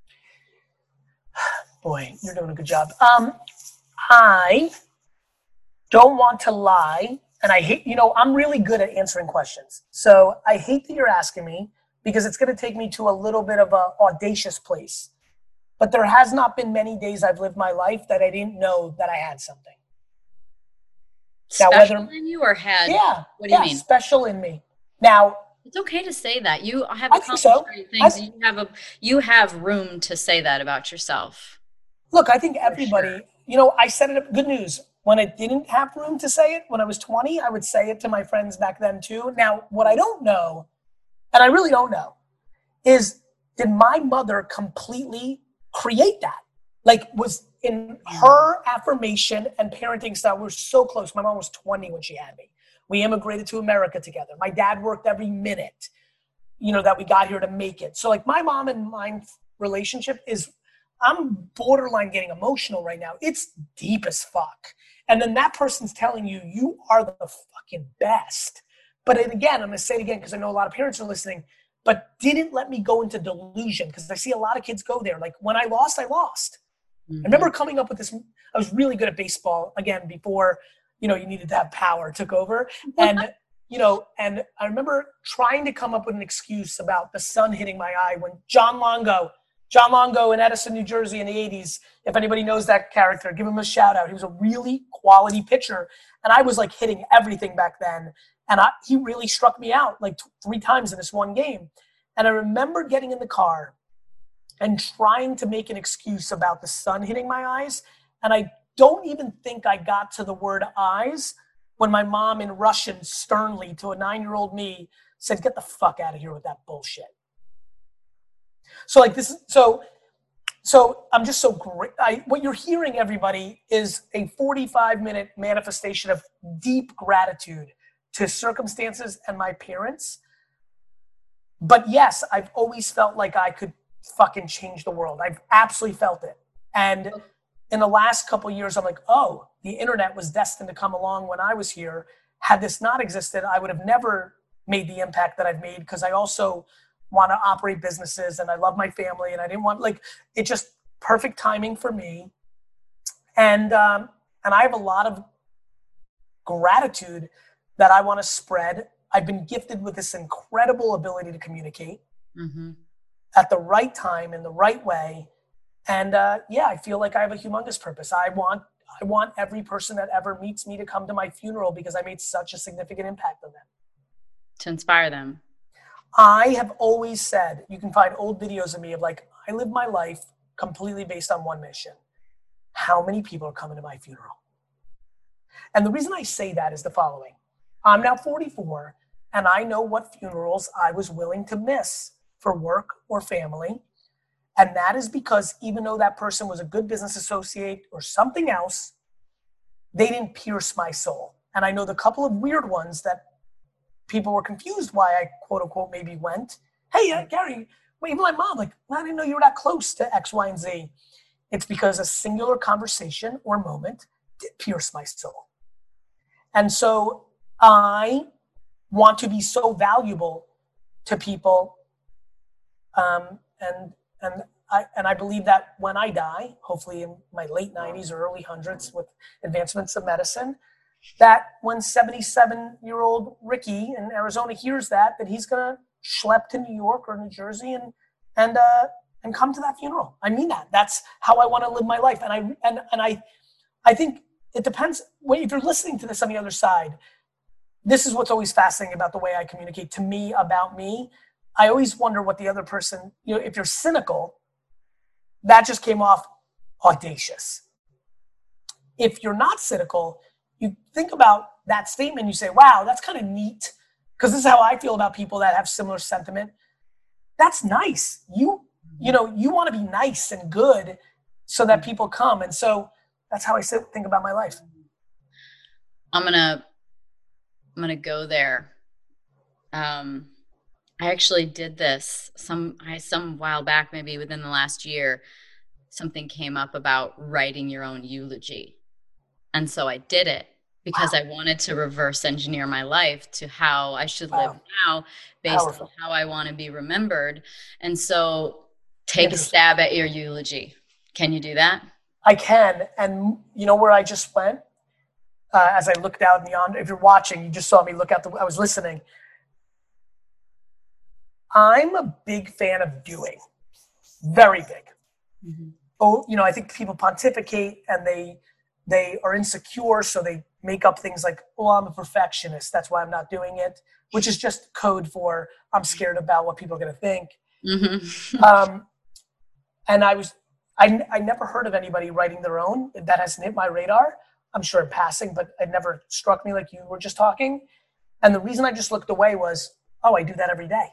Boy, you're doing a good job. I don't want to lie, and I hate, I'm really good at answering questions. So I hate that you're asking me because it's going to take me to a little bit of an audacious place. But there has not been many days I've lived my life that I didn't know that I had something. Special in you or had? Yeah. What do you mean? Special in me. Now, it's okay to say that. You have accomplished great things. You have room to say that about yourself. Look, I think everybody, I said it, good news. When I didn't have room to say it, when I was 20, I would say it to my friends back then too. Now, what I don't know, and I really don't know, is did my mother completely create that? Like, was in her affirmation and parenting style, we're so close. My mom was 20 when she had me. We immigrated to America together. My dad worked every minute, that we got here to make it. So like my mom and my relationship is, I'm borderline getting emotional right now. It's deep as fuck. And then that person's telling you, you are the fucking best. But again, I'm going to say it again because I know a lot of parents are listening, but didn't let me go into delusion because I see a lot of kids go there. Like when I lost, I lost. Mm-hmm. I remember coming up with this. I was really good at baseball again before, you needed to have power took over. And, and I remember trying to come up with an excuse about the sun hitting my eye when John Longo in Edison, New Jersey in the 80s. If anybody knows that character, give him a shout out. He was a really quality pitcher. And I was like hitting everything back then. And he really struck me out like 3 times in this one game. And I remember getting in the car and trying to make an excuse about the sun hitting my eyes. And I don't even think I got to the word eyes when my mom in Russian sternly to a 9-year-old me said, get the fuck out of here with that bullshit. So like this, so I'm just so great. What you're hearing, everybody, is a 45-minute manifestation of deep gratitude to circumstances and my parents. But yes, I've always felt like I could fucking change the world. I've absolutely felt it. And in the last couple of years, I'm like, oh, the internet was destined to come along when I was here. Had this not existed, I would have never made the impact that I've made because I also want to operate businesses and I love my family and I didn't want, it just perfect timing for me. And I have a lot of gratitude that I want to spread. I've been gifted with this incredible ability to communicate at the right time in the right way. And I feel like I have a humongous purpose. I want every person that ever meets me to come to my funeral because I made such a significant impact on them. To inspire them. I have always said, you can find old videos of me of like, I live my life completely based on one mission. How many people are coming to my funeral? And the reason I say that is the following. I'm now 44 and I know what funerals I was willing to miss for work or family. And that is because even though that person was a good business associate or something else, they didn't pierce my soul. And I know the couple of weird ones that people were confused why I quote unquote maybe went. Hey, Gary, wait, even my mom, like, I didn't know you were that close to X, Y, and Z. It's because a singular conversation or moment did pierce my soul. And so I want to be so valuable to people. And I believe that when I die, hopefully in my late 90s or early hundreds with advancements of medicine, that when 77-year-old Ricky in Arizona hears that he's going to schlep to New York or New Jersey and come to that funeral. I mean that. That's how I want to live my life. And I think it depends. If you're listening to this on the other side, this is what's always fascinating about the way I communicate to me about me. I always wonder what the other person, if you're cynical, that just came off audacious. If you're not cynical, you think about that statement, you say, wow, that's kind of neat. Because this is how I feel about people that have similar sentiment. That's nice. You want to be nice and good so that people come. And so that's how I think about my life. I'm gonna go there. I actually did this some while back, maybe within the last year. Something came up about writing your own eulogy. And so I did it because I wanted to reverse engineer my life to how I should live now based on how I want to be remembered. And so take a stab at your eulogy. Can you do that? I can. And you know where I just went? As I looked out beyond, if you're watching, you just saw me look out I was listening. I'm a big fan of doing. Very big. Mm-hmm. Oh, I think people pontificate and they are insecure, so they make up things like, oh, I'm a perfectionist, that's why I'm not doing it, which is just code for I'm scared about what people are going to think. Mm-hmm. And I never heard of anybody writing their own. That hasn't hit my radar. I'm sure in passing, but it never struck me like you were just talking. And the reason I just looked away was, oh, I do that every day.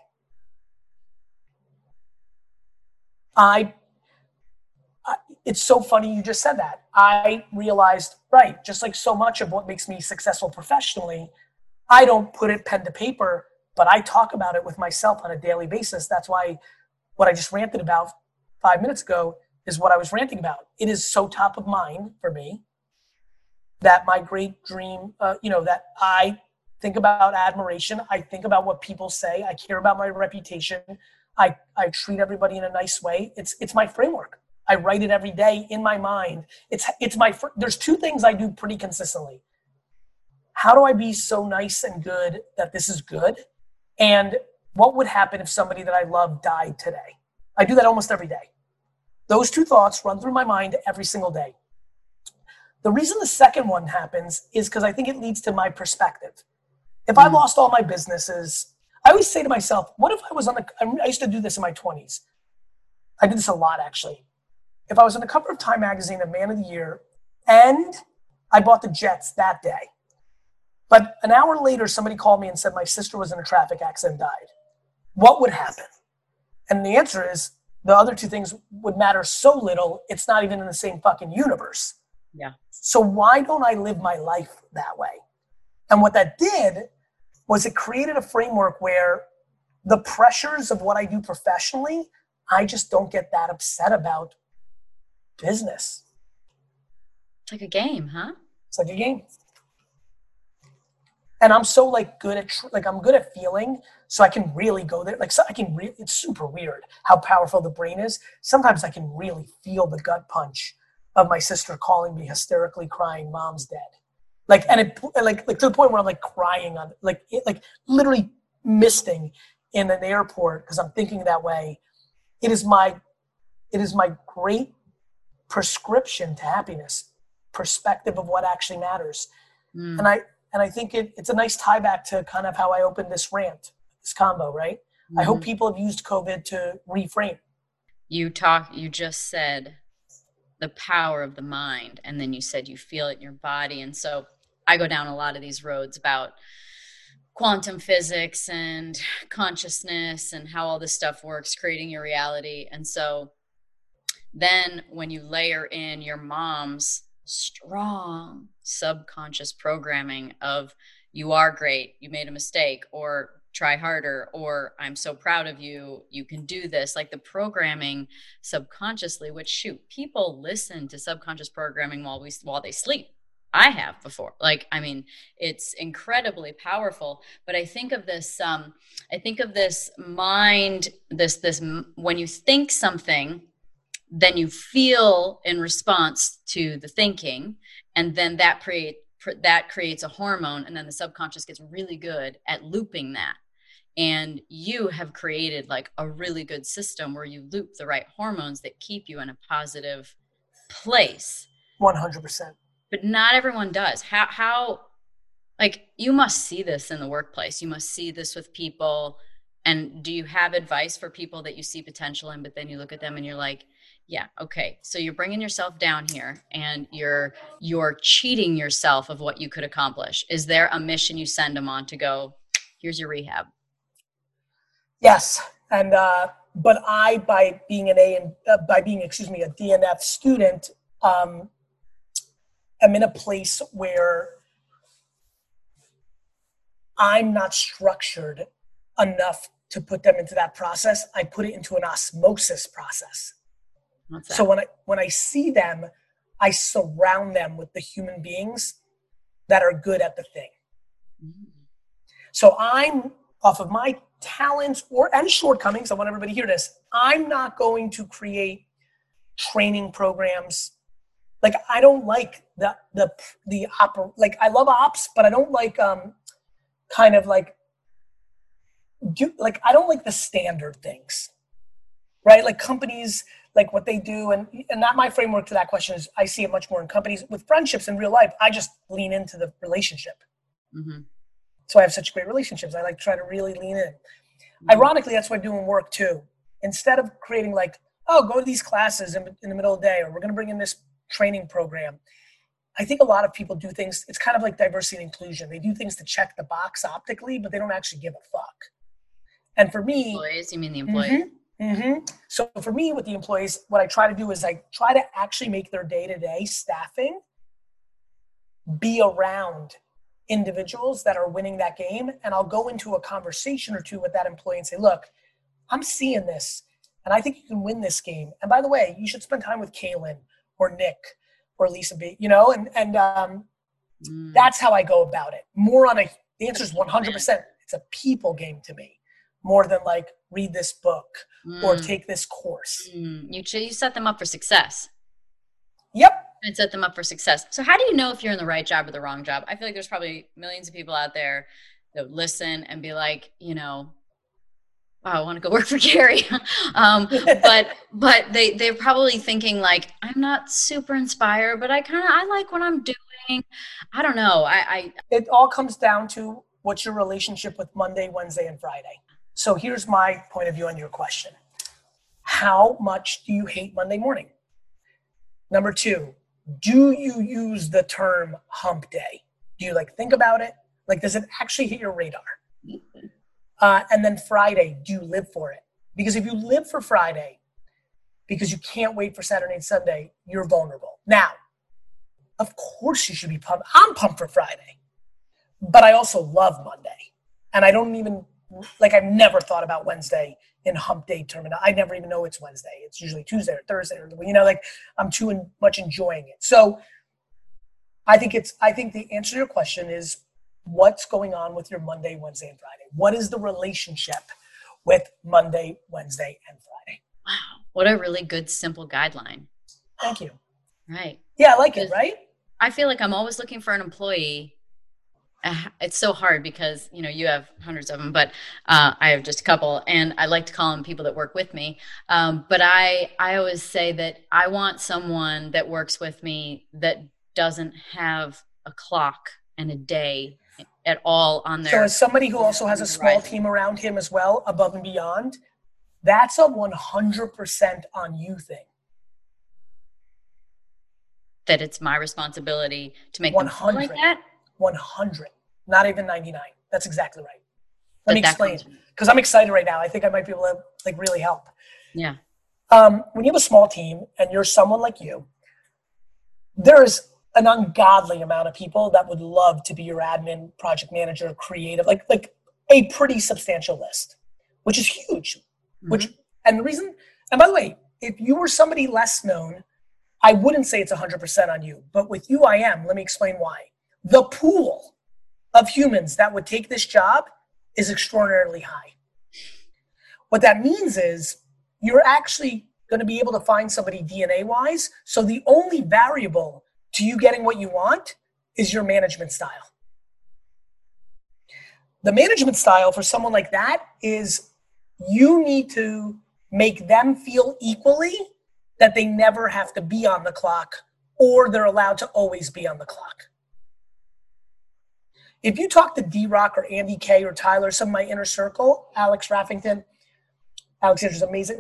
It's so funny you just said that. I realized, right, just like so much of what makes me successful professionally, I don't put it pen to paper, but I talk about it with myself on a daily basis. That's why what I just ranted about 5 minutes ago is what I was ranting about. It is so top of mind for me that my great dream, that I think about admiration. I think about what people say. I care about my reputation. I treat everybody in a nice way. It's my framework. I write it every day in my mind. There's two things I do pretty consistently. How do I be so nice and good that this is good? And what would happen if somebody that I love died today? I do that almost every day. Those two thoughts run through my mind every single day. The reason the second one happens is because I think it leads to my perspective. If I lost all my businesses, I always say to myself, what if I was I used to do this in my 20s. I did this a lot, actually. If I was on the cover of Time Magazine, a Man of the Year, and I bought the Jets that day, but an hour later, somebody called me and said my sister was in a traffic accident, died, what would happen? And the answer is the other two things would matter so little, it's not even in the same fucking universe. Yeah. So why don't I live my life that way? And what that did was it created a framework where the pressures of what I do professionally, I just don't get that upset about business. It's like a game, huh? It's like a game. And I'm so good at I'm good at feeling, so I can really go there. It's super weird how powerful the brain is. Sometimes I can really feel the gut punch of my sister calling me hysterically crying, "Mom's dead." Like, and it like to the point where I'm like crying on like literally misting in an airport because I'm thinking that way. It is my great prescription to happiness, perspective of what actually matters. And I think it's a nice tie back to kind of how I opened this rant, this combo, right? I hope people have used COVID to reframe. You just said the power of the mind, and then you said you feel it in your body. And so I go down a lot of these roads about quantum physics and consciousness and how all this stuff works, creating your reality. And so then when you layer in your mom's strong subconscious programming of you are great, you made a mistake, or try harder, or I'm so proud of you, you can do this, like the programming subconsciously, which shoot, people listen to subconscious programming while they sleep. I have before. Like, I mean, it's incredibly powerful. But I think of this mind, this when you think something, then you feel in response to the thinking, and then that creates a hormone, and then the subconscious gets really good at looping that. And you have created like a really good system where you loop the right hormones that keep you in a positive place. 100%. But not everyone does. How like, you must see this in the workplace. You must see this with people. And do you have advice for people that you see potential in, but then you look at them and you're like, yeah, okay. So you're bringing yourself down here and you're cheating yourself of what you could accomplish. Is there a mission you send them on to go, here's your rehab? Yes. And, but by being a DNF student, I'm in a place where I'm not structured enough to put them into that process. I put it into an osmosis process. What's that? So when I see them, I surround them with the human beings that are good at the thing. Mm-hmm. So I'm, off of my talents and shortcomings, I want everybody to hear this, I'm not going to create training programs. Like, I don't like I love ops, but I don't like I don't like the standard things, right? Like companies, like what they do, and not my framework to that question is I see it much more in companies with friendships in real life. I just lean into the relationship. Mm-hmm. So I have such great relationships. I like try to really lean in. Mm-hmm. Ironically, that's why I'm doing work too. Instead of creating like, oh, go to these classes in the middle of the day, or we're going to bring in this training program. I think a lot of people do things, it's kind of like diversity and inclusion. They do things to check the box optically, but they don't actually give a fuck. And for me— Employees, you mean the employees? Mm-hmm, mm-hmm. So for me with the employees, what I try to do is I try to actually make their day-to-day staffing be around individuals that are winning that game. And I'll go into a conversation or two with that employee and say, look, I'm seeing this and I think you can win this game. And by the way, you should spend time with Kaylin or Nick or Lisa B, that's how I go about it. More on the answer is 100%. It's a people game to me, more than like read this book or take this course. You set them up for success. Yep. And set them up for success. So how do you know if you're in the right job or the wrong job? I feel like there's probably millions of people out there that listen and be like, wow, I want to go work for Gary. but they're probably thinking like, I'm not super inspired, but I like what I'm doing. I don't know. It all comes down to what's your relationship with Monday, Wednesday, and Friday. So here's my point of view on your question. How much do you hate Monday morning? Number 2, do you use the term hump day? Do you think about it? Like, does it actually hit your radar? And then Friday, do you live for it? Because if you live for Friday because you can't wait for Saturday and Sunday, you're vulnerable. Now, of course you should be pumped. I'm pumped for Friday, but I also love Monday. And I don't even, I've never thought about Wednesday in hump day terminal. I never even know it's Wednesday. It's usually Tuesday or Thursday, or I'm too much enjoying it. So I think the answer to your question is, what's going on with your Monday, Wednesday, and Friday? What is the relationship with Monday, Wednesday, and Friday? Wow. What a really good, simple guideline. Thank you. Right. Yeah, I like it, right? I feel like I'm always looking for an employee. It's so hard because, you have hundreds of them, but I have just a couple, and I like to call them people that work with me. But I always say that I want someone that works with me that doesn't have a clock and a day at all on their. So as somebody who also has a small team around him as well, above and beyond, that's a 100% on you thing. That it's my responsibility to make them feel like that? 100, not even 99. That's exactly right. Let me explain, because I'm excited right now. I think I might be able to really help. Yeah. When you have a small team and you're someone like you, there's an ungodly amount of people that would love to be your admin, project manager, creative, like a pretty substantial list, which is huge. Mm-hmm. And by the way, if you were somebody less known, I wouldn't say it's 100% on you, but with you, I am. Let me explain why. The pool of humans that would take this job is extraordinarily high. What that means is you're actually going to be able to find somebody DNA-wise. So the only variable to you getting what you want is your management style. The management style for someone like that is you need to make them feel equally that they never have to be on the clock or they're allowed to always be on the clock. If you talk to D-Rock or Andy K or Tyler, some of my inner circle, Alex Raffington, Alexander's amazing.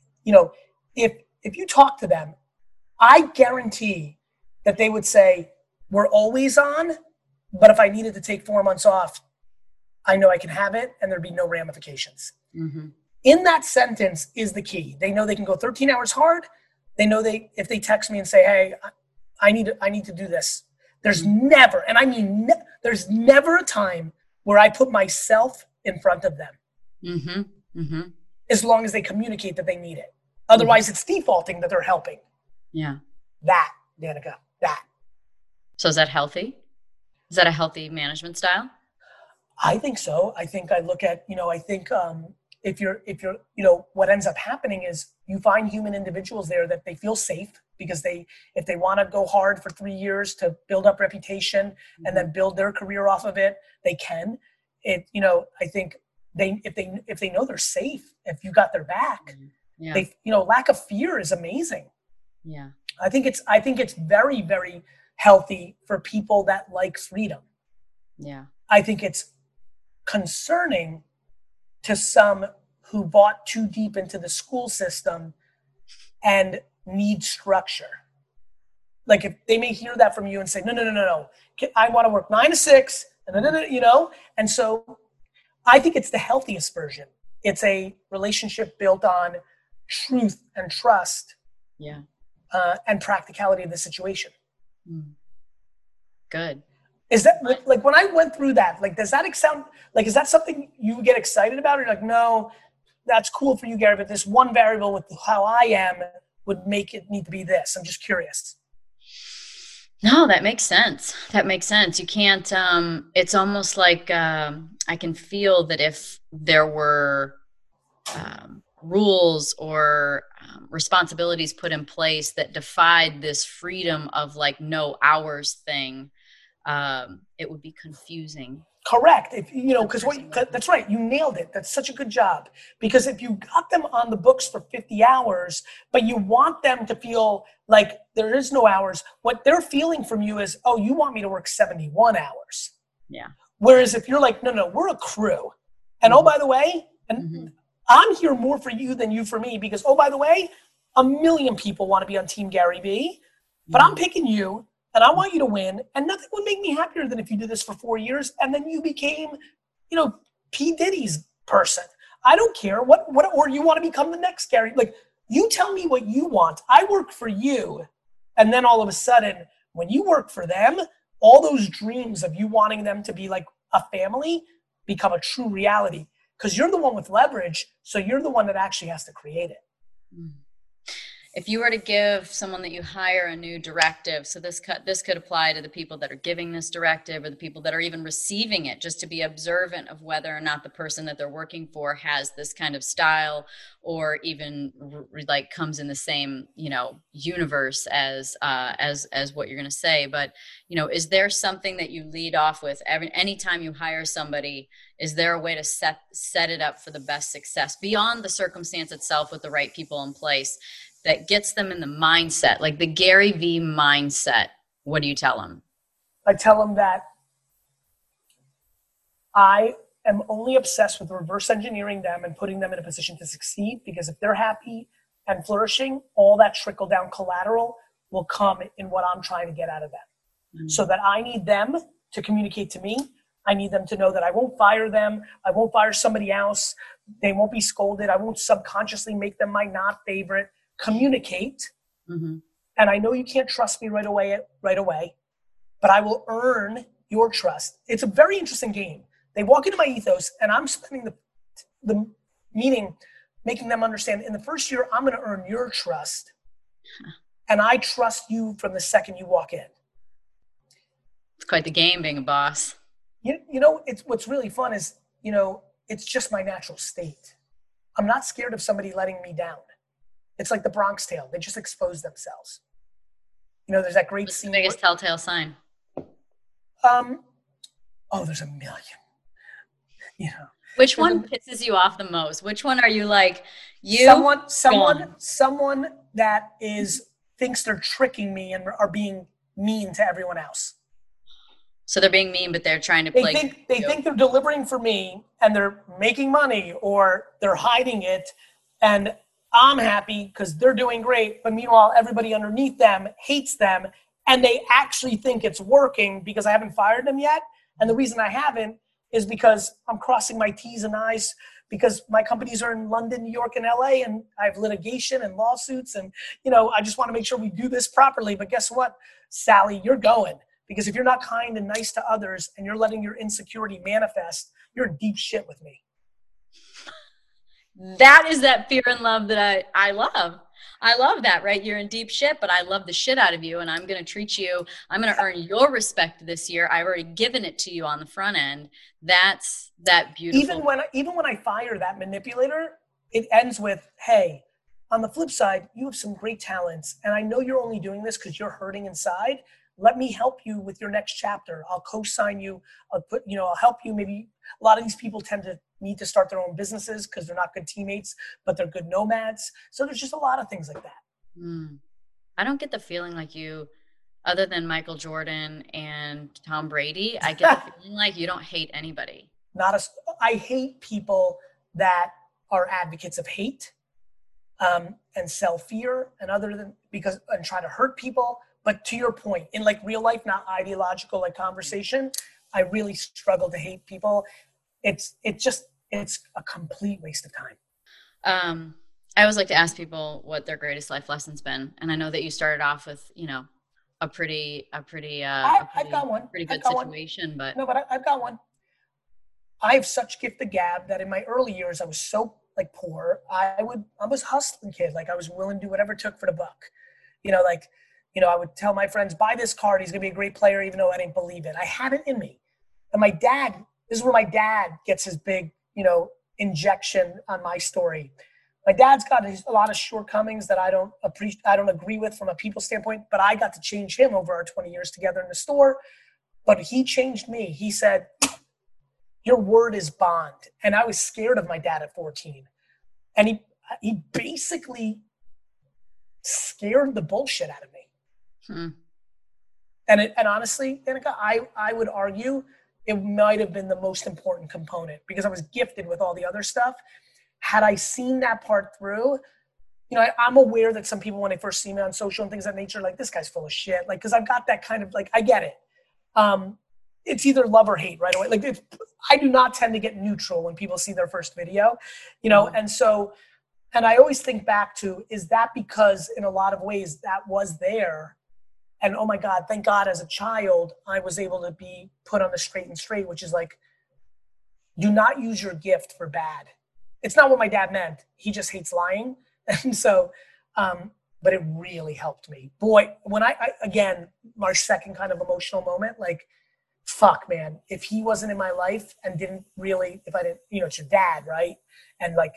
If you talk to them, I guarantee that they would say, we're always on, but if I needed to take 4 months off, I know I can have it and there'd be no ramifications. Mm-hmm. In that sentence is the key. They know they can go 13 hours hard. They know if they text me and say, hey, I need to do this. There's never, and I mean, there's never a time where I put myself in front of them. Mm-hmm. Mm-hmm. As long as they communicate that they need it. Otherwise, it's defaulting that they're helping. Yeah. That, Danica, that. So is that healthy? Is that a healthy management style? I think so. I think I look at, if you're, what ends up happening is you find human individuals there that they feel safe because if they want to go hard for 3 years to build up reputation and then build their career off of it, they can. I think if they know they're safe, if you got their back, lack of fear is amazing. Yeah. I think it's very, very healthy for people that like freedom. Yeah. I think it's concerning to some who bought too deep into the school system and need structure. Like if they may hear that from you and say, no. I want to work 9 to 6, and so I think it's the healthiest version. It's a relationship built on truth and trust. Yeah. And practicality of the situation. Good. Is that like when I went through that, like, does that sound like, is that something you get excited about? Or like, no, that's cool for you, Gary, but this one variable with how I am would make it need to be this. I'm just curious. No, that makes sense. You can't, it's almost like I can feel that if there were rules or responsibilities put in place that defied this freedom of like no hours thing, it would be confusing. Correct. That's right. You nailed it. That's such a good job. Because if you got them on the books for 50 hours, but you want them to feel like there is no hours, what they're feeling from you is, oh, you want me to work 71 hours. Yeah. Whereas if you're like, no, we're a crew. And oh, by the way, I'm here more for you than you for me because, oh, by the way, 1 million people want to be on Team Gary Vee, but I'm picking you. And I want you to win. And nothing would make me happier than if you did this for 4 years and then you became, P. Diddy's person. I don't care what, or you want to become the next Gary. Like, you tell me what you want. I work for you. And then all of a sudden, when you work for them, all those dreams of you wanting them to be like a family become a true reality because you're the one with leverage. So you're the one that actually has to create it. if you were to give someone that you hire a new directive, so this could apply to the people that are giving this directive or the people that are even receiving it, just to be observant of whether or not the person that they're working for has this kind of style or even like comes in the same, universe as what you're going to say. But, is there something that you lead off with anytime you hire somebody? Is there a way to set it up for the best success beyond the circumstance itself with the right people in place that gets them in the mindset, like the Gary V mindset? What do you tell them? I tell them that I am only obsessed with reverse engineering them and putting them in a position to succeed, because if they're happy and flourishing, all that trickle down collateral will come in what I'm trying to get out of them. Mm-hmm. So that I need them to communicate to me. I need them to know that I won't fire them. I won't fire somebody else. They won't be scolded. I won't subconsciously make them my not favorite. Communicate. Mm-hmm. And I know you can't trust me right away, but I will earn your trust. It's a very interesting game. They walk into my ethos and I'm spending the meaning, making them understand in the first year, I'm going to earn your trust. And I trust you from the second you walk in. It's quite the game being a boss. It's what's really fun is, it's just my natural state. I'm not scared of somebody letting me down. It's like the Bronx Tale. They just expose themselves. There's that great scene. What's the biggest telltale sign? There's a million. Which one pisses you off the most? Which one are you like, someone that thinks they're tricking me and are being mean to everyone else. So they're being mean, but they're trying to play. They think they're delivering for me and they're making money, or they're hiding it, and I'm happy because they're doing great. But meanwhile, everybody underneath them hates them, and they actually think it's working because I haven't fired them yet. And the reason I haven't is because I'm crossing my T's and I's, because my companies are in London, New York, and LA, and I have litigation and lawsuits. And, I just want to make sure we do this properly. But guess what, Sally, you're going. Because if you're not kind and nice to others and you're letting your insecurity manifest, you're in deep shit with me. That is that fear and love that I love. I love that, right? You're in deep shit, but I love the shit out of you, and I'm going to treat you. I'm going to earn your respect this year. I've already given it to you on the front end. That's that beautiful. Even when I fire that manipulator, it ends with, hey, on the flip side, you have some great talents, and I know you're only doing this because you're hurting inside. Let me help you with your next chapter. I'll co-sign you. I'll help you. Maybe a lot of these people tend to need to start their own businesses because they're not good teammates, but they're good nomads. So there's just a lot of things like that. I don't get the feeling like you, other than Michael Jordan and Tom Brady, I get the feeling like you don't hate anybody. I hate people that are advocates of hate and sell fear and and try to hurt people. But to your point, in like real life, not ideological like conversation, I really struggle to hate people. It's a complete waste of time. I always like to ask people what their greatest life lesson's been, and I know that you started off with a pretty good situation, but I've got one. I have such gift of gab that in my early years I was so like poor. I was a hustling kid. Like I was willing to do whatever it took for the buck. I would tell my friends, buy this card. He's going to be a great player, even though I didn't believe it. I had it in me. And this is where my dad gets his big, injection on my story. My dad's got a lot of shortcomings that I don't agree with from a people standpoint, but I got to change him over our 20 years together in the store. But he changed me. He said, your word is bond. And I was scared of my dad at 14. And he basically scared the bullshit out of me. And honestly, Danica, I would argue it might have been the most important component because I was gifted with all the other stuff. Had I seen that part through, I'm aware that some people, when they first see me on social and things of that nature, like, this guy's full of shit. Like, because I've got that kind of, like, I get it. It's either love or hate right away. Like, I do not tend to get neutral when people see their first video, and I always think back to, is that because in a lot of ways that was there? And oh my God, thank God as a child, I was able to be put on the straight and straight, which is like, do not use your gift for bad. It's not what my dad meant. He just hates lying. And so but it really helped me. Boy, when I again, my second kind of emotional moment, like, fuck, man, if he wasn't in my life and if I didn't, it's your dad, right? And like,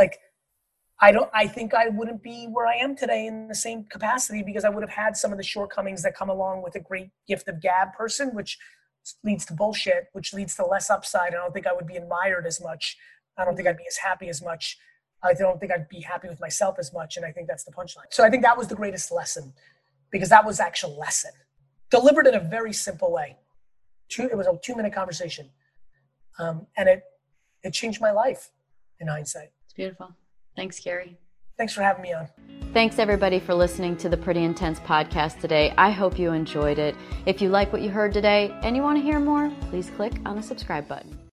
I think I wouldn't be where I am today in the same capacity, because I would have had some of the shortcomings that come along with a great gift of gab person, which leads to bullshit, which leads to less upside. I don't think I would be admired as much. I don't think I'd be as happy as much. I don't think I'd be happy with myself as much. And I think that's the punchline. So I think that was the greatest lesson, because that was actual lesson delivered in a very simple way. It was a 2-minute conversation. And it changed my life in hindsight. It's beautiful. Thanks, Gary. Thanks for having me on. Thanks, everybody, for listening to the Pretty Intense podcast today. I hope you enjoyed it. If you like what you heard today and you want to hear more, please click on the subscribe button.